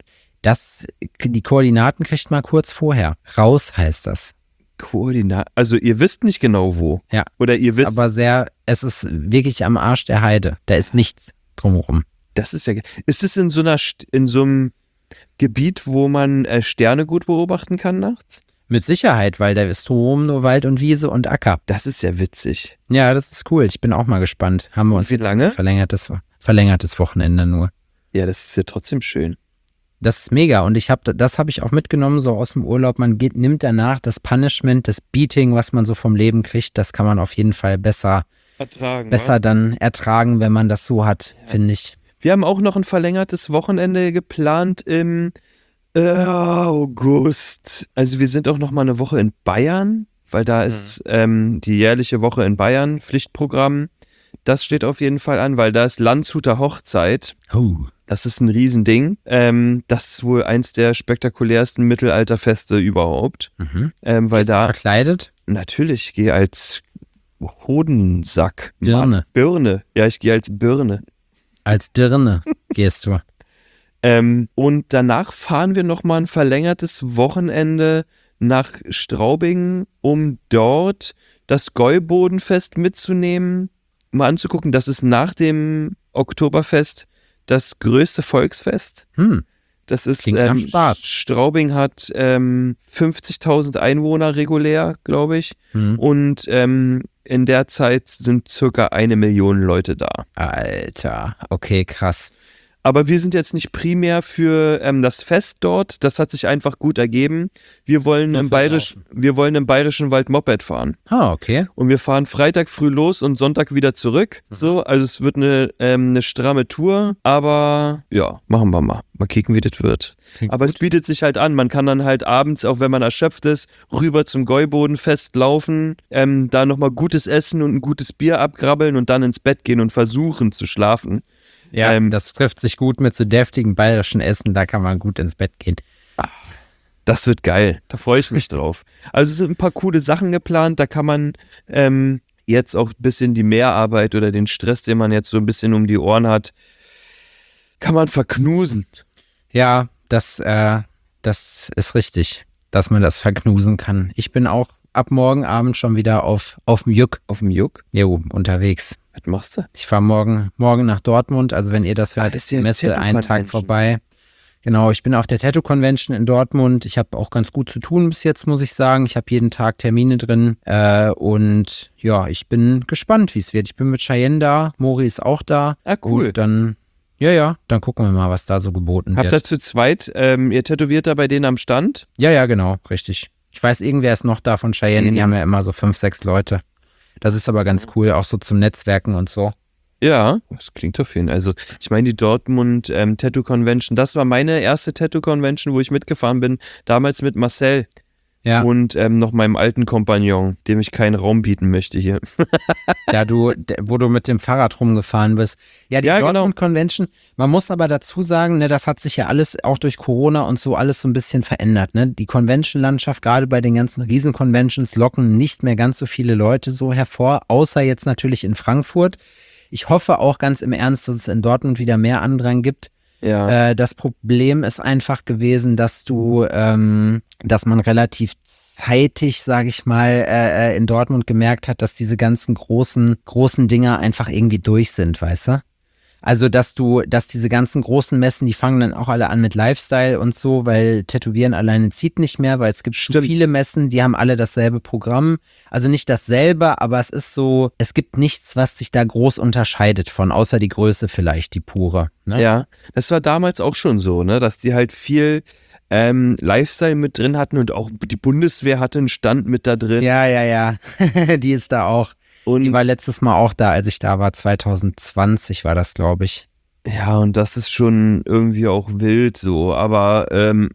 Die Koordinaten kriegt man kurz vorher. Raus heißt das. Also ihr wisst nicht genau wo. Ja. Oder ihr wisst. Aber es ist wirklich am Arsch der Heide. Da ist nichts drumherum. Das ist ja geil. Ist es in so einem Gebiet, wo man Sterne gut beobachten kann nachts? Mit Sicherheit, weil da ist rum nur Wald und Wiese und Acker. Das ist ja witzig. Ja, das ist cool. Ich bin auch mal gespannt. Haben wir uns wie lange? Verlängertes Wochenende nur. Ja, das ist ja trotzdem schön. Das ist mega und das habe ich auch mitgenommen, so aus dem Urlaub. Man nimmt danach das Punishment, das Beating, was man so vom Leben kriegt, das kann man auf jeden Fall besser dann ertragen, wenn man das so hat, finde ich. Wir haben auch noch ein verlängertes Wochenende geplant im August. Also wir sind auch noch mal eine Woche in Bayern, weil da ist die jährliche Woche in Bayern, Pflichtprogramm. Das steht auf jeden Fall an, weil da ist Landshuter Hochzeit. Das ist ein Riesending. Das ist wohl eins der spektakulärsten Mittelalterfeste überhaupt. Weil Bist du verkleidet? Natürlich, ich gehe als Hodensack. Birne. Ja, ich gehe als Birne. Als Dirne gehst du. Und danach fahren wir nochmal ein verlängertes Wochenende nach Straubing, um dort das Gäubodenfest mitzunehmen, mal anzugucken. Das ist nach dem Oktoberfest das größte Volksfest. Das ist, Straubing hat 50.000 Einwohner regulär, glaube ich. Und in der Zeit sind circa 1 Million Leute da. Alter, okay, krass. Aber wir sind jetzt nicht primär für das Fest dort. Das hat sich einfach gut ergeben. Wir wollen im Bayerischen Wald Moped fahren. Ah, okay. Und wir fahren Freitag früh los und Sonntag wieder zurück. So, also es wird eine stramme Tour. Aber ja, machen wir mal. Mal kicken, wie das wird. Aber es bietet sich halt an. Man kann dann halt abends, auch wenn man erschöpft ist, rüber zum Gäubodenfest laufen, da nochmal gutes Essen und ein gutes Bier abgrabbeln und dann ins Bett gehen und versuchen zu schlafen. Ja, das trifft sich gut mit so deftigen bayerischen Essen, da kann man gut ins Bett gehen. Das wird geil. Da freue ich mich drauf. Also es sind ein paar coole Sachen geplant. Da kann man jetzt auch ein bisschen die Mehrarbeit oder den Stress, den man jetzt so ein bisschen um die Ohren hat, kann man verknusen. Ja, das ist richtig, dass man das verknusen kann. Ich bin auch ab morgen Abend schon wieder auf dem Juck. Auf dem Juck? Jo, unterwegs. Was machst du? Ich fahre morgen nach Dortmund. Also wenn ihr das hört, ist ist die Messe einen Tag vorbei. Genau, ich bin auf der Tattoo Convention in Dortmund. Ich habe auch ganz gut zu tun bis jetzt, muss ich sagen. Ich habe jeden Tag Termine drin. Und ja, ich bin gespannt, wie es wird. Ich bin mit Cheyenne da. Mori ist auch da. Ah, cool. Und dann, dann gucken wir mal, was da so geboten Habt wird. ihr zu zweit, ihr tätowiert da bei denen am Stand? Ja, genau, richtig. Ich weiß, irgendwer ist noch da von Cheyenne. Die haben ja immer so 5, 6 Leute. Das ist aber ganz cool, auch so zum Netzwerken und so. Ja, das klingt auf jeden Fall. Also ich meine, die Dortmund Tattoo Convention, das war meine erste Tattoo Convention, wo ich mitgefahren bin, damals mit Marcel Ja. und noch meinem alten Kompagnon, dem ich keinen Raum bieten möchte hier. Wo du mit dem Fahrrad rumgefahren bist. Ja, die Ja, Dortmund Convention, man muss aber dazu sagen, ne, das hat sich ja alles auch durch Corona und so alles so ein bisschen verändert. Ne? Die Convention-Landschaft, gerade bei den ganzen Riesen-Conventions, locken nicht mehr ganz so viele Leute so hervor, außer jetzt natürlich in Frankfurt. Ich hoffe auch ganz im Ernst, dass es in Dortmund wieder mehr Andrang gibt. Ja. Das Problem ist einfach gewesen, dass man relativ zeitig, sage ich mal, in Dortmund gemerkt hat, dass diese ganzen großen Dinger einfach irgendwie durch sind, weißt du? Also, dass diese ganzen großen Messen, die fangen dann auch alle an mit Lifestyle und so, weil Tätowieren alleine zieht nicht mehr, weil es gibt zu viele Messen, die haben alle dasselbe Programm. Also nicht dasselbe, aber es ist so, es gibt nichts, was sich da groß unterscheidet von, außer die Größe vielleicht, die pure. Ne? Ja, das war damals auch schon so, ne, dass die halt viel Lifestyle mit drin hatten und auch die Bundeswehr hatte einen Stand mit da drin. Ja. Die ist da auch. Und Die war letztes Mal auch da, als ich da war, 2020 war das, glaube ich. ja, und das ist schon irgendwie auch wild so, aber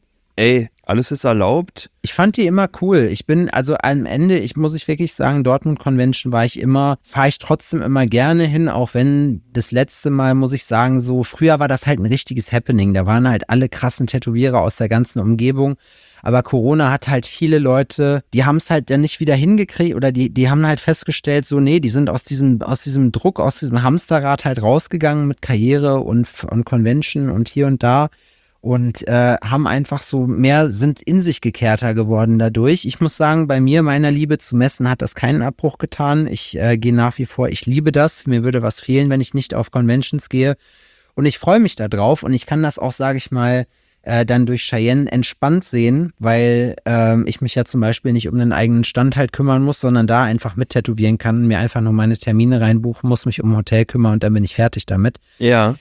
alles ist erlaubt. Ich fand die immer cool. Ich bin, also am Ende, muss ich wirklich sagen, Dortmund Convention fahre ich trotzdem immer gerne hin, auch wenn das letzte Mal, muss ich sagen, so, früher war das halt ein richtiges Happening. Da waren halt alle krassen Tätowierer aus der ganzen Umgebung. Aber Corona hat halt viele Leute, die haben es halt dann nicht wieder hingekriegt oder die haben halt festgestellt, so nee, die sind aus diesem Druck, aus diesem Hamsterrad halt rausgegangen mit Karriere und Convention und hier und da und haben einfach sind in sich gekehrter geworden dadurch. Ich muss sagen, bei mir, meiner Liebe zu Messen hat das keinen Abbruch getan. Ich gehe nach wie vor, ich liebe das. Mir würde was fehlen, wenn ich nicht auf Conventions gehe. Und ich freue mich da drauf und ich kann das auch, sage ich mal, dann durch Cheyenne entspannt sehen, weil ich mich ja zum Beispiel nicht um den eigenen Stand halt kümmern muss, sondern da einfach mit tätowieren kann, mir einfach nur meine Termine reinbuchen muss, mich um ein Hotel kümmern und dann bin ich fertig damit. Ja.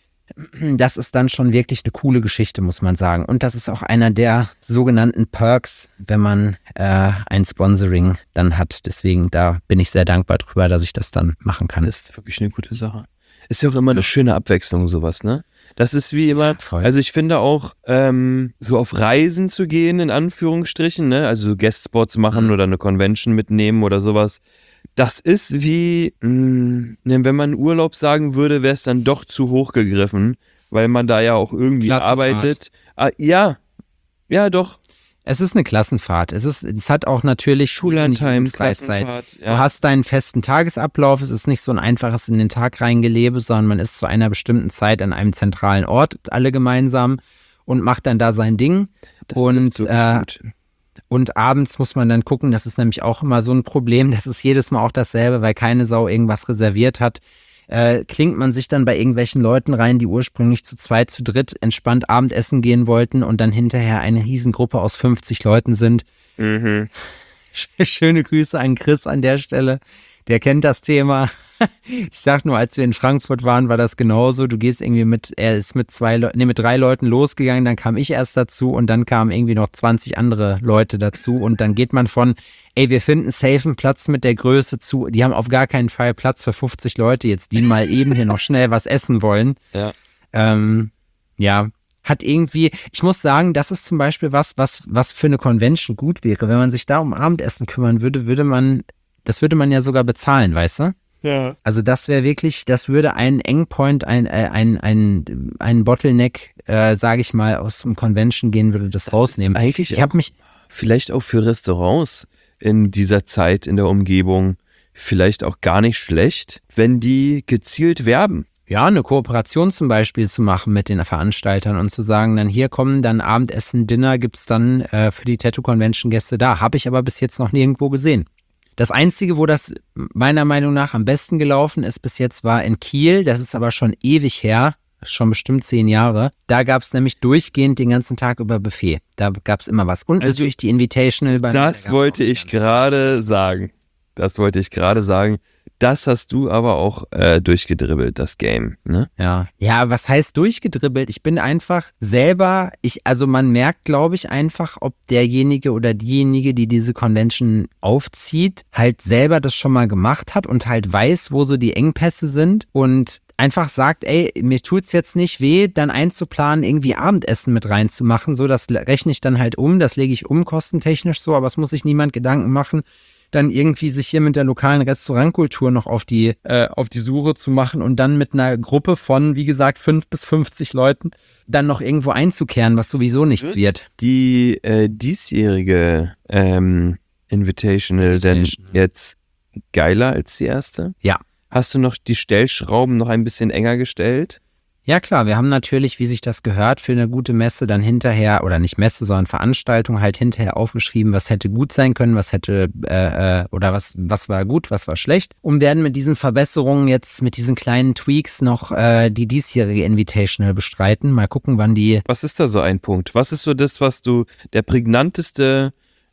Das ist dann schon wirklich eine coole Geschichte, muss man sagen. Und das ist auch einer der sogenannten Perks, wenn man ein Sponsoring dann hat. Deswegen, da bin ich sehr dankbar drüber, dass ich das dann machen kann. Das ist wirklich eine gute Sache. Ist ja auch immer eine schöne Abwechslung, sowas, ne? Das ist wie immer, Voll. also ich finde auch, so auf Reisen zu gehen, in Anführungsstrichen, ne? Also so Guestspots machen oder eine Convention mitnehmen oder sowas. Das ist wie, wenn man Urlaub sagen würde, wäre es dann doch zu hoch gegriffen, weil man da ja auch irgendwie Klassenfahrt. arbeitet. Ja, doch. Es ist eine Klassenfahrt. Es hat auch natürlich Schullandheim, Freizeit. Klassenfahrt. Du Ja. hast deinen festen Tagesablauf. Es ist nicht so ein einfaches in den Tag reingelebe, sondern man ist zu einer bestimmten Zeit an einem zentralen Ort, alle gemeinsam, und macht dann da sein Ding. Das trifft wirklich gut. Und abends muss man dann gucken, das ist nämlich auch immer so ein Problem, das ist jedes Mal auch dasselbe, weil keine Sau irgendwas reserviert hat. Klingt man sich dann bei irgendwelchen Leuten rein, die ursprünglich zu zweit, zu dritt entspannt Abendessen gehen wollten und dann hinterher eine Riesengruppe aus 50 Leuten sind. Mhm. Schöne Grüße an Chris an der Stelle. Der kennt das Thema. Ich sag nur, als wir in Frankfurt waren, war das genauso. Du gehst irgendwie er ist mit 3 Leuten losgegangen, dann kam ich erst dazu und dann kamen irgendwie noch 20 andere Leute dazu und dann geht man von, wir finden safe einen Platz mit der Größe zu, die haben auf gar keinen Fall Platz für 50 Leute jetzt, die mal eben hier noch schnell was essen wollen. Ja. Hat irgendwie, ich muss sagen, das ist zum Beispiel was für eine Convention gut wäre. Wenn man sich da um Abendessen kümmern würde, würde man ja sogar bezahlen, weißt du? Ja. Also das wäre wirklich, das würde einen Endpoint, ein Bottleneck, sage ich mal, aus dem Convention gehen, würde das rausnehmen. Eigentlich Ich habe mich, vielleicht auch für Restaurants in dieser Zeit in der Umgebung vielleicht auch gar nicht schlecht, wenn die gezielt werben. ja, eine Kooperation zum Beispiel zu machen mit den Veranstaltern und zu sagen, dann hier kommen, dann Abendessen, Dinner gibt's dann für die Tattoo-Convention-Gäste da. Habe ich aber bis jetzt noch nirgendwo gesehen. Das Einzige, wo das meiner Meinung nach am besten gelaufen ist bis jetzt, war in Kiel. Das ist aber schon ewig her, schon bestimmt 10 Jahre. Da gab es nämlich durchgehend den ganzen Tag über Buffet. Da gab es immer was. Und Also, natürlich die Invitational. Das wollte ich gerade sagen. Das hast du aber auch durchgedribbelt, das Game, ne? Ja, was heißt durchgedribbelt? Ich bin einfach selber, also man merkt, glaube ich, einfach, ob derjenige oder diejenige, die diese Convention aufzieht, halt selber das schon mal gemacht hat und halt weiß, wo so die Engpässe sind und einfach sagt, ey, mir tut's jetzt nicht weh, dann einzuplanen, irgendwie Abendessen mit reinzumachen, so, das rechne ich dann halt um, das lege ich um, kostentechnisch so, aber es muss sich niemand Gedanken machen, dann irgendwie sich hier mit der lokalen Restaurantkultur noch auf die Suche zu machen und dann mit einer Gruppe von, wie gesagt, 5 bis 50 Leuten dann noch irgendwo einzukehren, was sowieso nichts wird. Die diesjährige Invitational denn jetzt geiler als die erste? Ja. Hast du noch die Stellschrauben noch ein bisschen enger gestellt? Ja klar, wir haben natürlich, wie sich das gehört, für eine gute Messe dann hinterher, oder nicht Messe, sondern Veranstaltung halt hinterher aufgeschrieben, was hätte gut sein können, was hätte, oder was war gut, was war schlecht. Und werden mit diesen Verbesserungen jetzt, mit diesen kleinen Tweaks noch die diesjährige Invitational bestreiten. Mal gucken, wann die... Was ist da so ein Punkt? Was ist so das, was du, der prägnanteste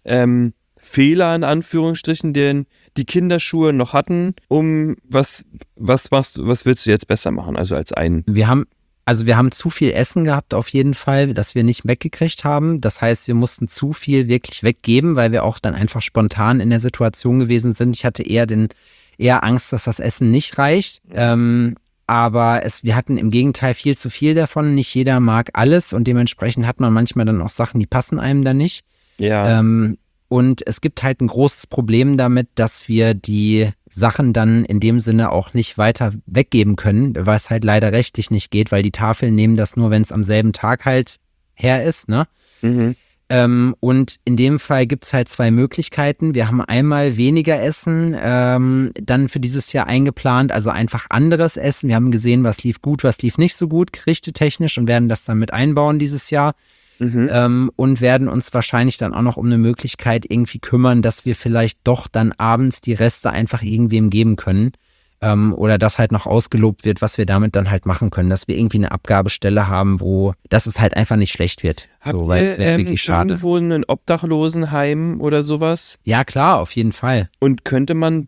Fehler in Anführungsstrichen, den die Kinderschuhe noch hatten, was willst du jetzt besser machen, also als einen? Wir haben zu viel Essen gehabt auf jeden Fall, das wir nicht weggekriegt haben. Das heißt, wir mussten zu viel wirklich weggeben, weil wir auch dann einfach spontan in der Situation gewesen sind. Ich hatte eher Angst, dass das Essen nicht reicht. Aber wir hatten im Gegenteil viel zu viel davon. Nicht jeder mag alles und dementsprechend hat man manchmal dann auch Sachen, die passen einem dann nicht. Ja. Und es gibt halt ein großes Problem damit, dass wir die Sachen dann in dem Sinne auch nicht weiter weggeben können, weil es halt leider rechtlich nicht geht, weil die Tafeln nehmen das nur, wenn es am selben Tag halt her ist, ne? Mhm. Und in dem Fall gibt es halt 2 Möglichkeiten. Wir haben einmal weniger Essen dann für dieses Jahr eingeplant, also einfach anderes Essen. Wir haben gesehen, was lief gut, was lief nicht so gut, gerichtetechnisch und werden das dann mit einbauen dieses Jahr. Und werden uns wahrscheinlich dann auch noch um eine Möglichkeit irgendwie kümmern, dass wir vielleicht doch dann abends die Reste einfach irgendwem geben können oder dass halt noch ausgelobt wird, was wir damit dann halt machen können, dass wir irgendwie eine Abgabestelle haben, dass es halt einfach nicht schlecht wird. Habt weil ihr es wäre wirklich schade. irgendwo ein Obdachlosenheim oder sowas? Ja klar, auf jeden Fall. Und könnte man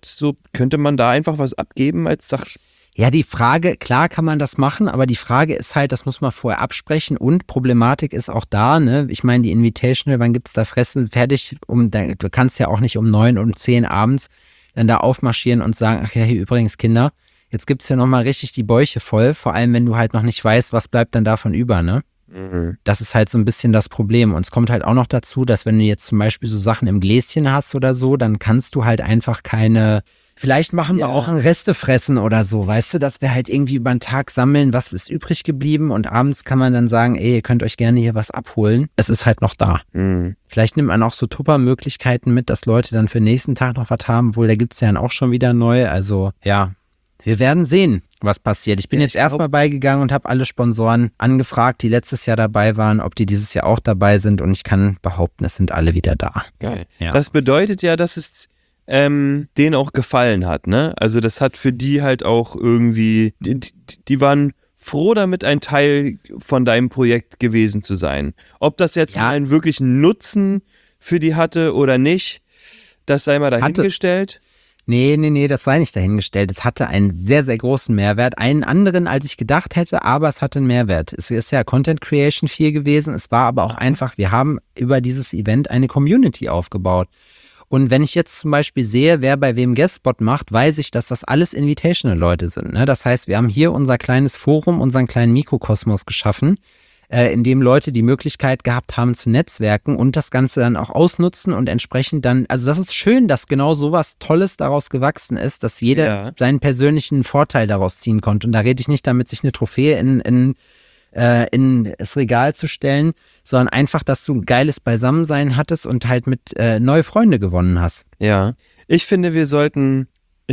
da einfach was abgeben als Ja, die Frage, klar kann man das machen, aber die Frage ist halt, das muss man vorher absprechen und Problematik ist auch da, ne? Ich meine, die Invitational, wann gibt's da Fressen fertig? Du kannst ja auch nicht um 9 und 10 abends dann da aufmarschieren und sagen, ach ja, hier übrigens Kinder, jetzt gibt's ja nochmal richtig die Bäuche voll, vor allem wenn du halt noch nicht weißt, was bleibt dann davon über, ne? Mhm. Das ist halt so ein bisschen das Problem. Und es kommt halt auch noch dazu, dass wenn du jetzt zum Beispiel so Sachen im Gläschen hast oder so, dann kannst du halt einfach vielleicht machen wir auch ein Restefressen oder so, weißt du, dass wir halt irgendwie über den Tag sammeln, was ist übrig geblieben und abends kann man dann sagen, ey, ihr könnt euch gerne hier was abholen. Es ist halt noch da. Mhm. Vielleicht nimmt man auch so Tupper-Möglichkeiten mit, dass Leute dann für den nächsten Tag noch was haben, wohl, da gibt's ja dann auch schon wieder neu. Also ja, wir werden sehen, was passiert. Ich bin jetzt erstmal beigegangen und habe alle Sponsoren angefragt, die letztes Jahr dabei waren, ob die dieses Jahr auch dabei sind und ich kann behaupten, es sind alle wieder da. Geil. Ja. Das bedeutet ja, dass es denen auch gefallen hat, ne? Also das hat für die halt auch irgendwie, die waren froh damit, ein Teil von deinem Projekt gewesen zu sein. Ob das jetzt mal einen wirklichen Nutzen für die hatte oder nicht, das sei mal dahingestellt. Nee, das sei nicht dahingestellt. Es hatte einen sehr, sehr großen Mehrwert. Einen anderen, als ich gedacht hätte, aber es hatte einen Mehrwert. Es ist ja Content Creation viel gewesen. Es war aber auch einfach, wir haben über dieses Event eine Community aufgebaut. Und wenn ich jetzt zum Beispiel sehe, wer bei wem Guestspot macht, weiß ich, dass das alles Invitational-Leute sind. Ne? Das heißt, wir haben hier unser kleines Forum, unseren kleinen Mikrokosmos geschaffen, in dem Leute die Möglichkeit gehabt haben zu netzwerken und das Ganze dann auch ausnutzen und entsprechend dann, also das ist schön, dass genau sowas Tolles daraus gewachsen ist, dass jeder seinen persönlichen Vorteil daraus ziehen konnte. Und da rede ich nicht damit, sich eine Trophäe in das Regal zu stellen, sondern einfach, dass du ein geiles Beisammensein hattest und halt mit neue Freunde gewonnen hast. Ja, ich finde, wir sollten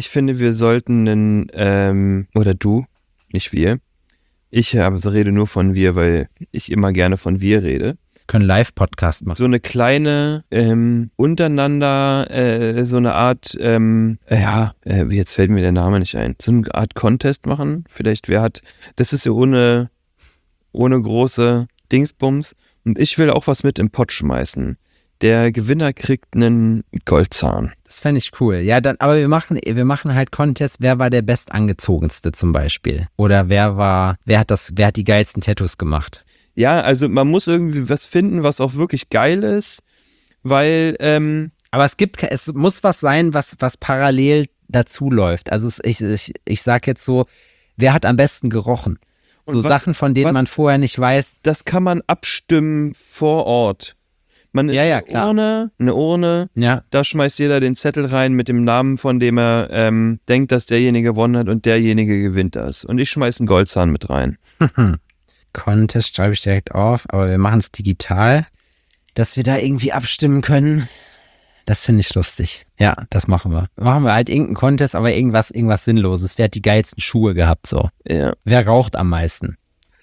oder du, nicht wir. Ich rede nur von wir, weil ich immer gerne von wir rede. Können Live-Podcast machen. So eine kleine untereinander, so eine Art, jetzt fällt mir der Name nicht ein, so eine Art Contest machen. Vielleicht das ist ja ohne große Dingsbums. Und ich will auch was mit im Pott schmeißen. Der Gewinner kriegt einen Goldzahn. Das fände ich cool. Ja, aber wir machen halt Contest, wer war der bestangezogenste zum Beispiel? Oder wer hat die geilsten Tattoos gemacht? Ja, also man muss irgendwie was finden, was auch wirklich geil ist, weil, aber es muss was sein, was parallel dazu läuft. Also ich sag jetzt so, wer hat am besten gerochen? So Sachen, von denen man vorher nicht weiß. Das kann man abstimmen vor Ort. Man ist eine Urne, da schmeißt jeder den Zettel rein mit dem Namen, von dem er denkt, dass derjenige gewonnen hat und derjenige gewinnt das. Und ich schmeiße einen Goldzahn mit rein. Contest schreibe ich direkt auf, aber wir machen es digital, dass wir da irgendwie abstimmen können. Das finde ich lustig. Ja, das machen wir. Machen wir halt irgendeinen Contest, aber irgendwas Sinnloses. Wer hat die geilsten Schuhe gehabt so? Ja. Wer raucht am meisten?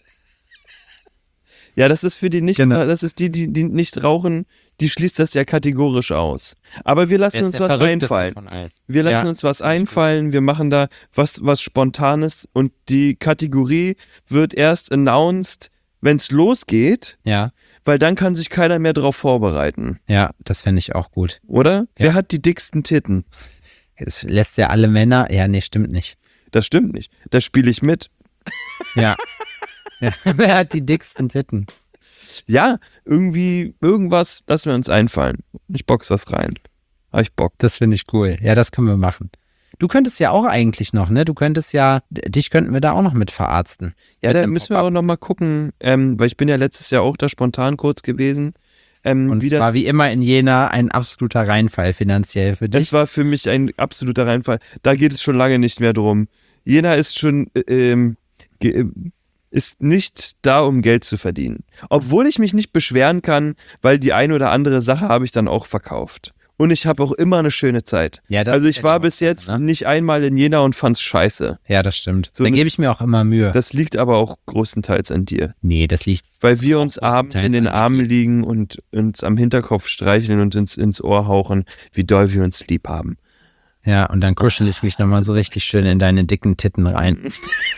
Ja, das ist für die nicht, das ist die nicht rauchen, die schließt das ja kategorisch aus. Aber wir lassen uns was einfallen. Wir lassen uns was einfallen, wir machen da was Spontanes und die Kategorie wird erst announced, wenn es losgeht. Ja. Weil dann kann sich keiner mehr drauf vorbereiten. Ja, das fände ich auch gut. Oder? Ja. Wer hat die dicksten Titten? Es lässt ja alle Männer, ja, nee, stimmt nicht. Das stimmt nicht. Da spiele ich mit. Ja. Ja. Wer hat die dicksten Titten? Ja, irgendwas lassen wir uns einfallen. Ich box was rein. Hab ich Bock. Das finde ich cool. Ja, das können wir machen. Du könntest ja auch eigentlich noch, ne? Dich könnten wir da auch noch mit verarzten. Ja, da müssen wir auch noch mal gucken, weil ich bin ja letztes Jahr auch da spontan kurz gewesen. Und es war wie immer in Jena ein absoluter Reinfall finanziell für dich. Das war für mich ein absoluter Reinfall. Da geht es schon lange nicht mehr drum. Jena ist schon ist nicht da, um Geld zu verdienen. Obwohl ich mich nicht beschweren kann, weil die ein oder andere Sache habe ich dann auch verkauft. Und ich habe auch immer eine schöne Zeit. Ja, also ich war bis jetzt nicht einmal in Jena und fand's scheiße. Ja, das stimmt. So, dann gebe ich mir auch immer Mühe. Das liegt aber auch größtenteils an dir. Nee, das liegt... Weil wir uns abends in den Armen liegen und uns am Hinterkopf streicheln und ins Ohr hauchen, wie doll wir uns lieb haben. Ja, und dann kuschel ich mich nochmal so richtig schön in deine dicken Titten rein.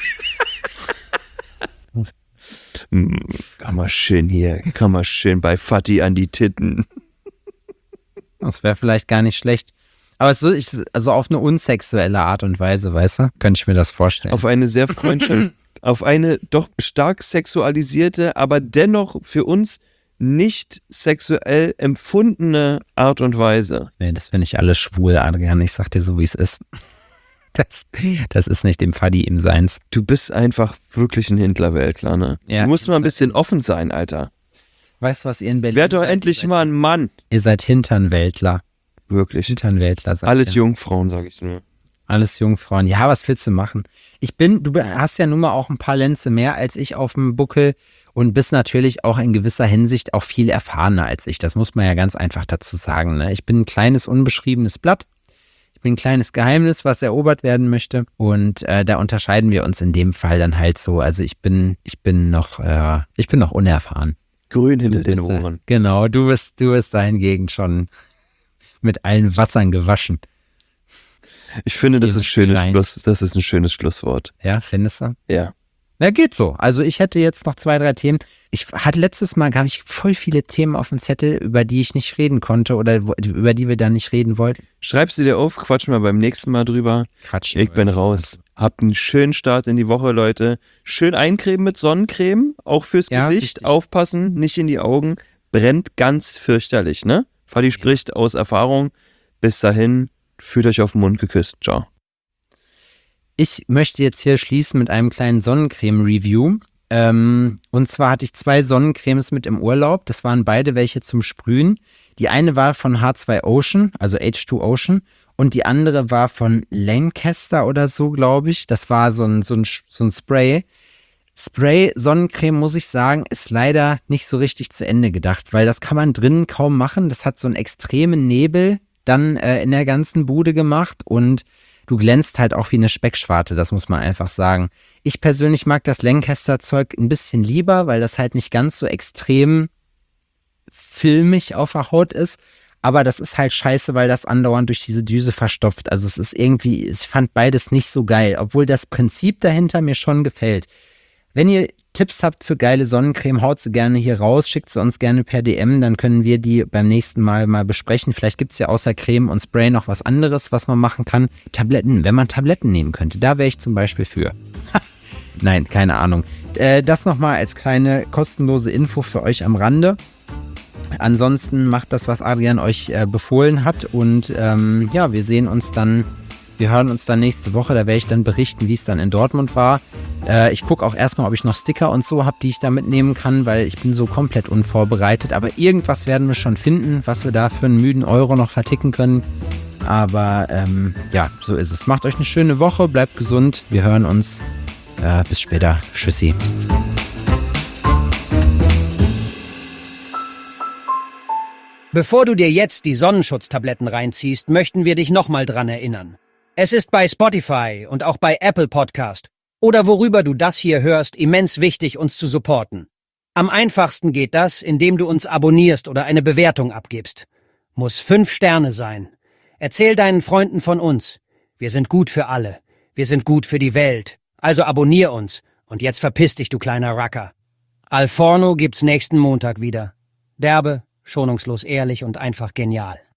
Kann man schön bei Fatih an die Titten. Das wäre vielleicht gar nicht schlecht. Aber also auf eine unsexuelle Art und Weise, weißt du? Könnte ich mir das vorstellen. Auf eine sehr freundschaftliche, auf eine doch stark sexualisierte, aber dennoch für uns nicht sexuell empfundene Art und Weise. Nee, das finde ich alles schwul, Adrian. Ich sag dir so, wie es ist. Das ist nicht dem Fadi im Seins. Du bist einfach wirklich ein Hintlerweltler, ne? Ja, du musst mal ein bisschen offen sein, Alter. Weißt du, was ihr in Berlin werd doch endlich mal ein Mann. Ihr seid Hinternweltler. Wirklich. Hinternweltler. Alles Jungfrauen, sag ich nur. Alles Jungfrauen. Ja, was willst du machen? Du hast ja nun mal auch ein paar Lenze mehr als ich auf dem Buckel und bist natürlich auch in gewisser Hinsicht auch viel erfahrener als ich. Das muss man ja ganz einfach dazu sagen. Ne? Ich bin ein kleines, unbeschriebenes Blatt. Ich bin ein kleines Geheimnis, was erobert werden möchte. Und da unterscheiden wir uns in dem Fall dann halt so. Also ich bin noch unerfahren. Grün hinter den Ohren. Genau, du bist da hingegen schon mit allen Wassern gewaschen. Ich finde, das ist ein schönes Schlusswort. Ja, findest du? Ja. Na, geht so. Also ich hätte jetzt noch 2, 3 Themen. Ich hatte letztes Mal, glaube ich, voll viele Themen auf dem Zettel, über die ich nicht reden konnte oder über die wir dann nicht reden wollten. Schreib sie dir auf, quatschen wir beim nächsten Mal drüber. Ich bin raus. Habt einen schönen Start in die Woche, Leute. Schön eincremen mit Sonnencreme, auch fürs Gesicht. Richtig. Aufpassen, nicht in die Augen. Brennt ganz fürchterlich, ne? Fadi spricht aus Erfahrung. Bis dahin, fühlt euch auf den Mund geküsst. Ciao. Ich möchte jetzt hier schließen mit einem kleinen Sonnencreme-Review. Und zwar hatte ich 2 Sonnencremes mit im Urlaub. Das waren beide welche zum Sprühen. Die eine war von H2 Ocean, also H2 Ocean. Und die andere war von Lancaster oder so, glaube ich. Das war so ein Spray. Spray-Sonnencreme, muss ich sagen, ist leider nicht so richtig zu Ende gedacht, weil das kann man drinnen kaum machen. Das hat so einen extremen Nebel dann in der ganzen Bude gemacht und du glänzt halt auch wie eine Speckschwarte, das muss man einfach sagen. Ich persönlich mag das Lancaster-Zeug ein bisschen lieber, weil das halt nicht ganz so extrem filmig auf der Haut ist. Aber das ist halt scheiße, weil das andauernd durch diese Düse verstopft. Also es ist irgendwie, ich fand beides nicht so geil, obwohl das Prinzip dahinter mir schon gefällt. Wenn ihr Tipps habt für geile Sonnencreme, haut sie gerne hier raus, schickt sie uns gerne per DM, dann können wir die beim nächsten Mal besprechen. Vielleicht gibt es ja außer Creme und Spray noch was anderes, was man machen kann. Tabletten, wenn man Tabletten nehmen könnte, da wäre ich zum Beispiel für. Nein, keine Ahnung. Das nochmal als kleine kostenlose Info für euch am Rande. Ansonsten macht das, was Adrian euch befohlen hat und ja, wir hören uns dann nächste Woche, da werde ich dann berichten, wie es dann in Dortmund war. Ich gucke auch erstmal, ob ich noch Sticker und so habe, die ich da mitnehmen kann, weil ich bin so komplett unvorbereitet. Aber irgendwas werden wir schon finden, was wir da für einen müden Euro noch verticken können. Aber ja, so ist es. Macht euch eine schöne Woche, bleibt gesund. Wir hören uns. Bis später. Tschüssi. Bevor du dir jetzt die Sonnenschutztabletten reinziehst, möchten wir dich nochmal dran erinnern. Es ist bei Spotify und auch bei Apple Podcast oder worüber du das hier hörst, immens wichtig, uns zu supporten. Am einfachsten geht das, indem du uns abonnierst oder eine Bewertung abgibst. Muss 5 Sterne sein. Erzähl deinen Freunden von uns. Wir sind gut für alle. Wir sind gut für die Welt. Also abonnier uns. Und jetzt verpiss dich, du kleiner Racker. Al Forno gibt's nächsten Montag wieder. Derbe, schonungslos ehrlich und einfach genial.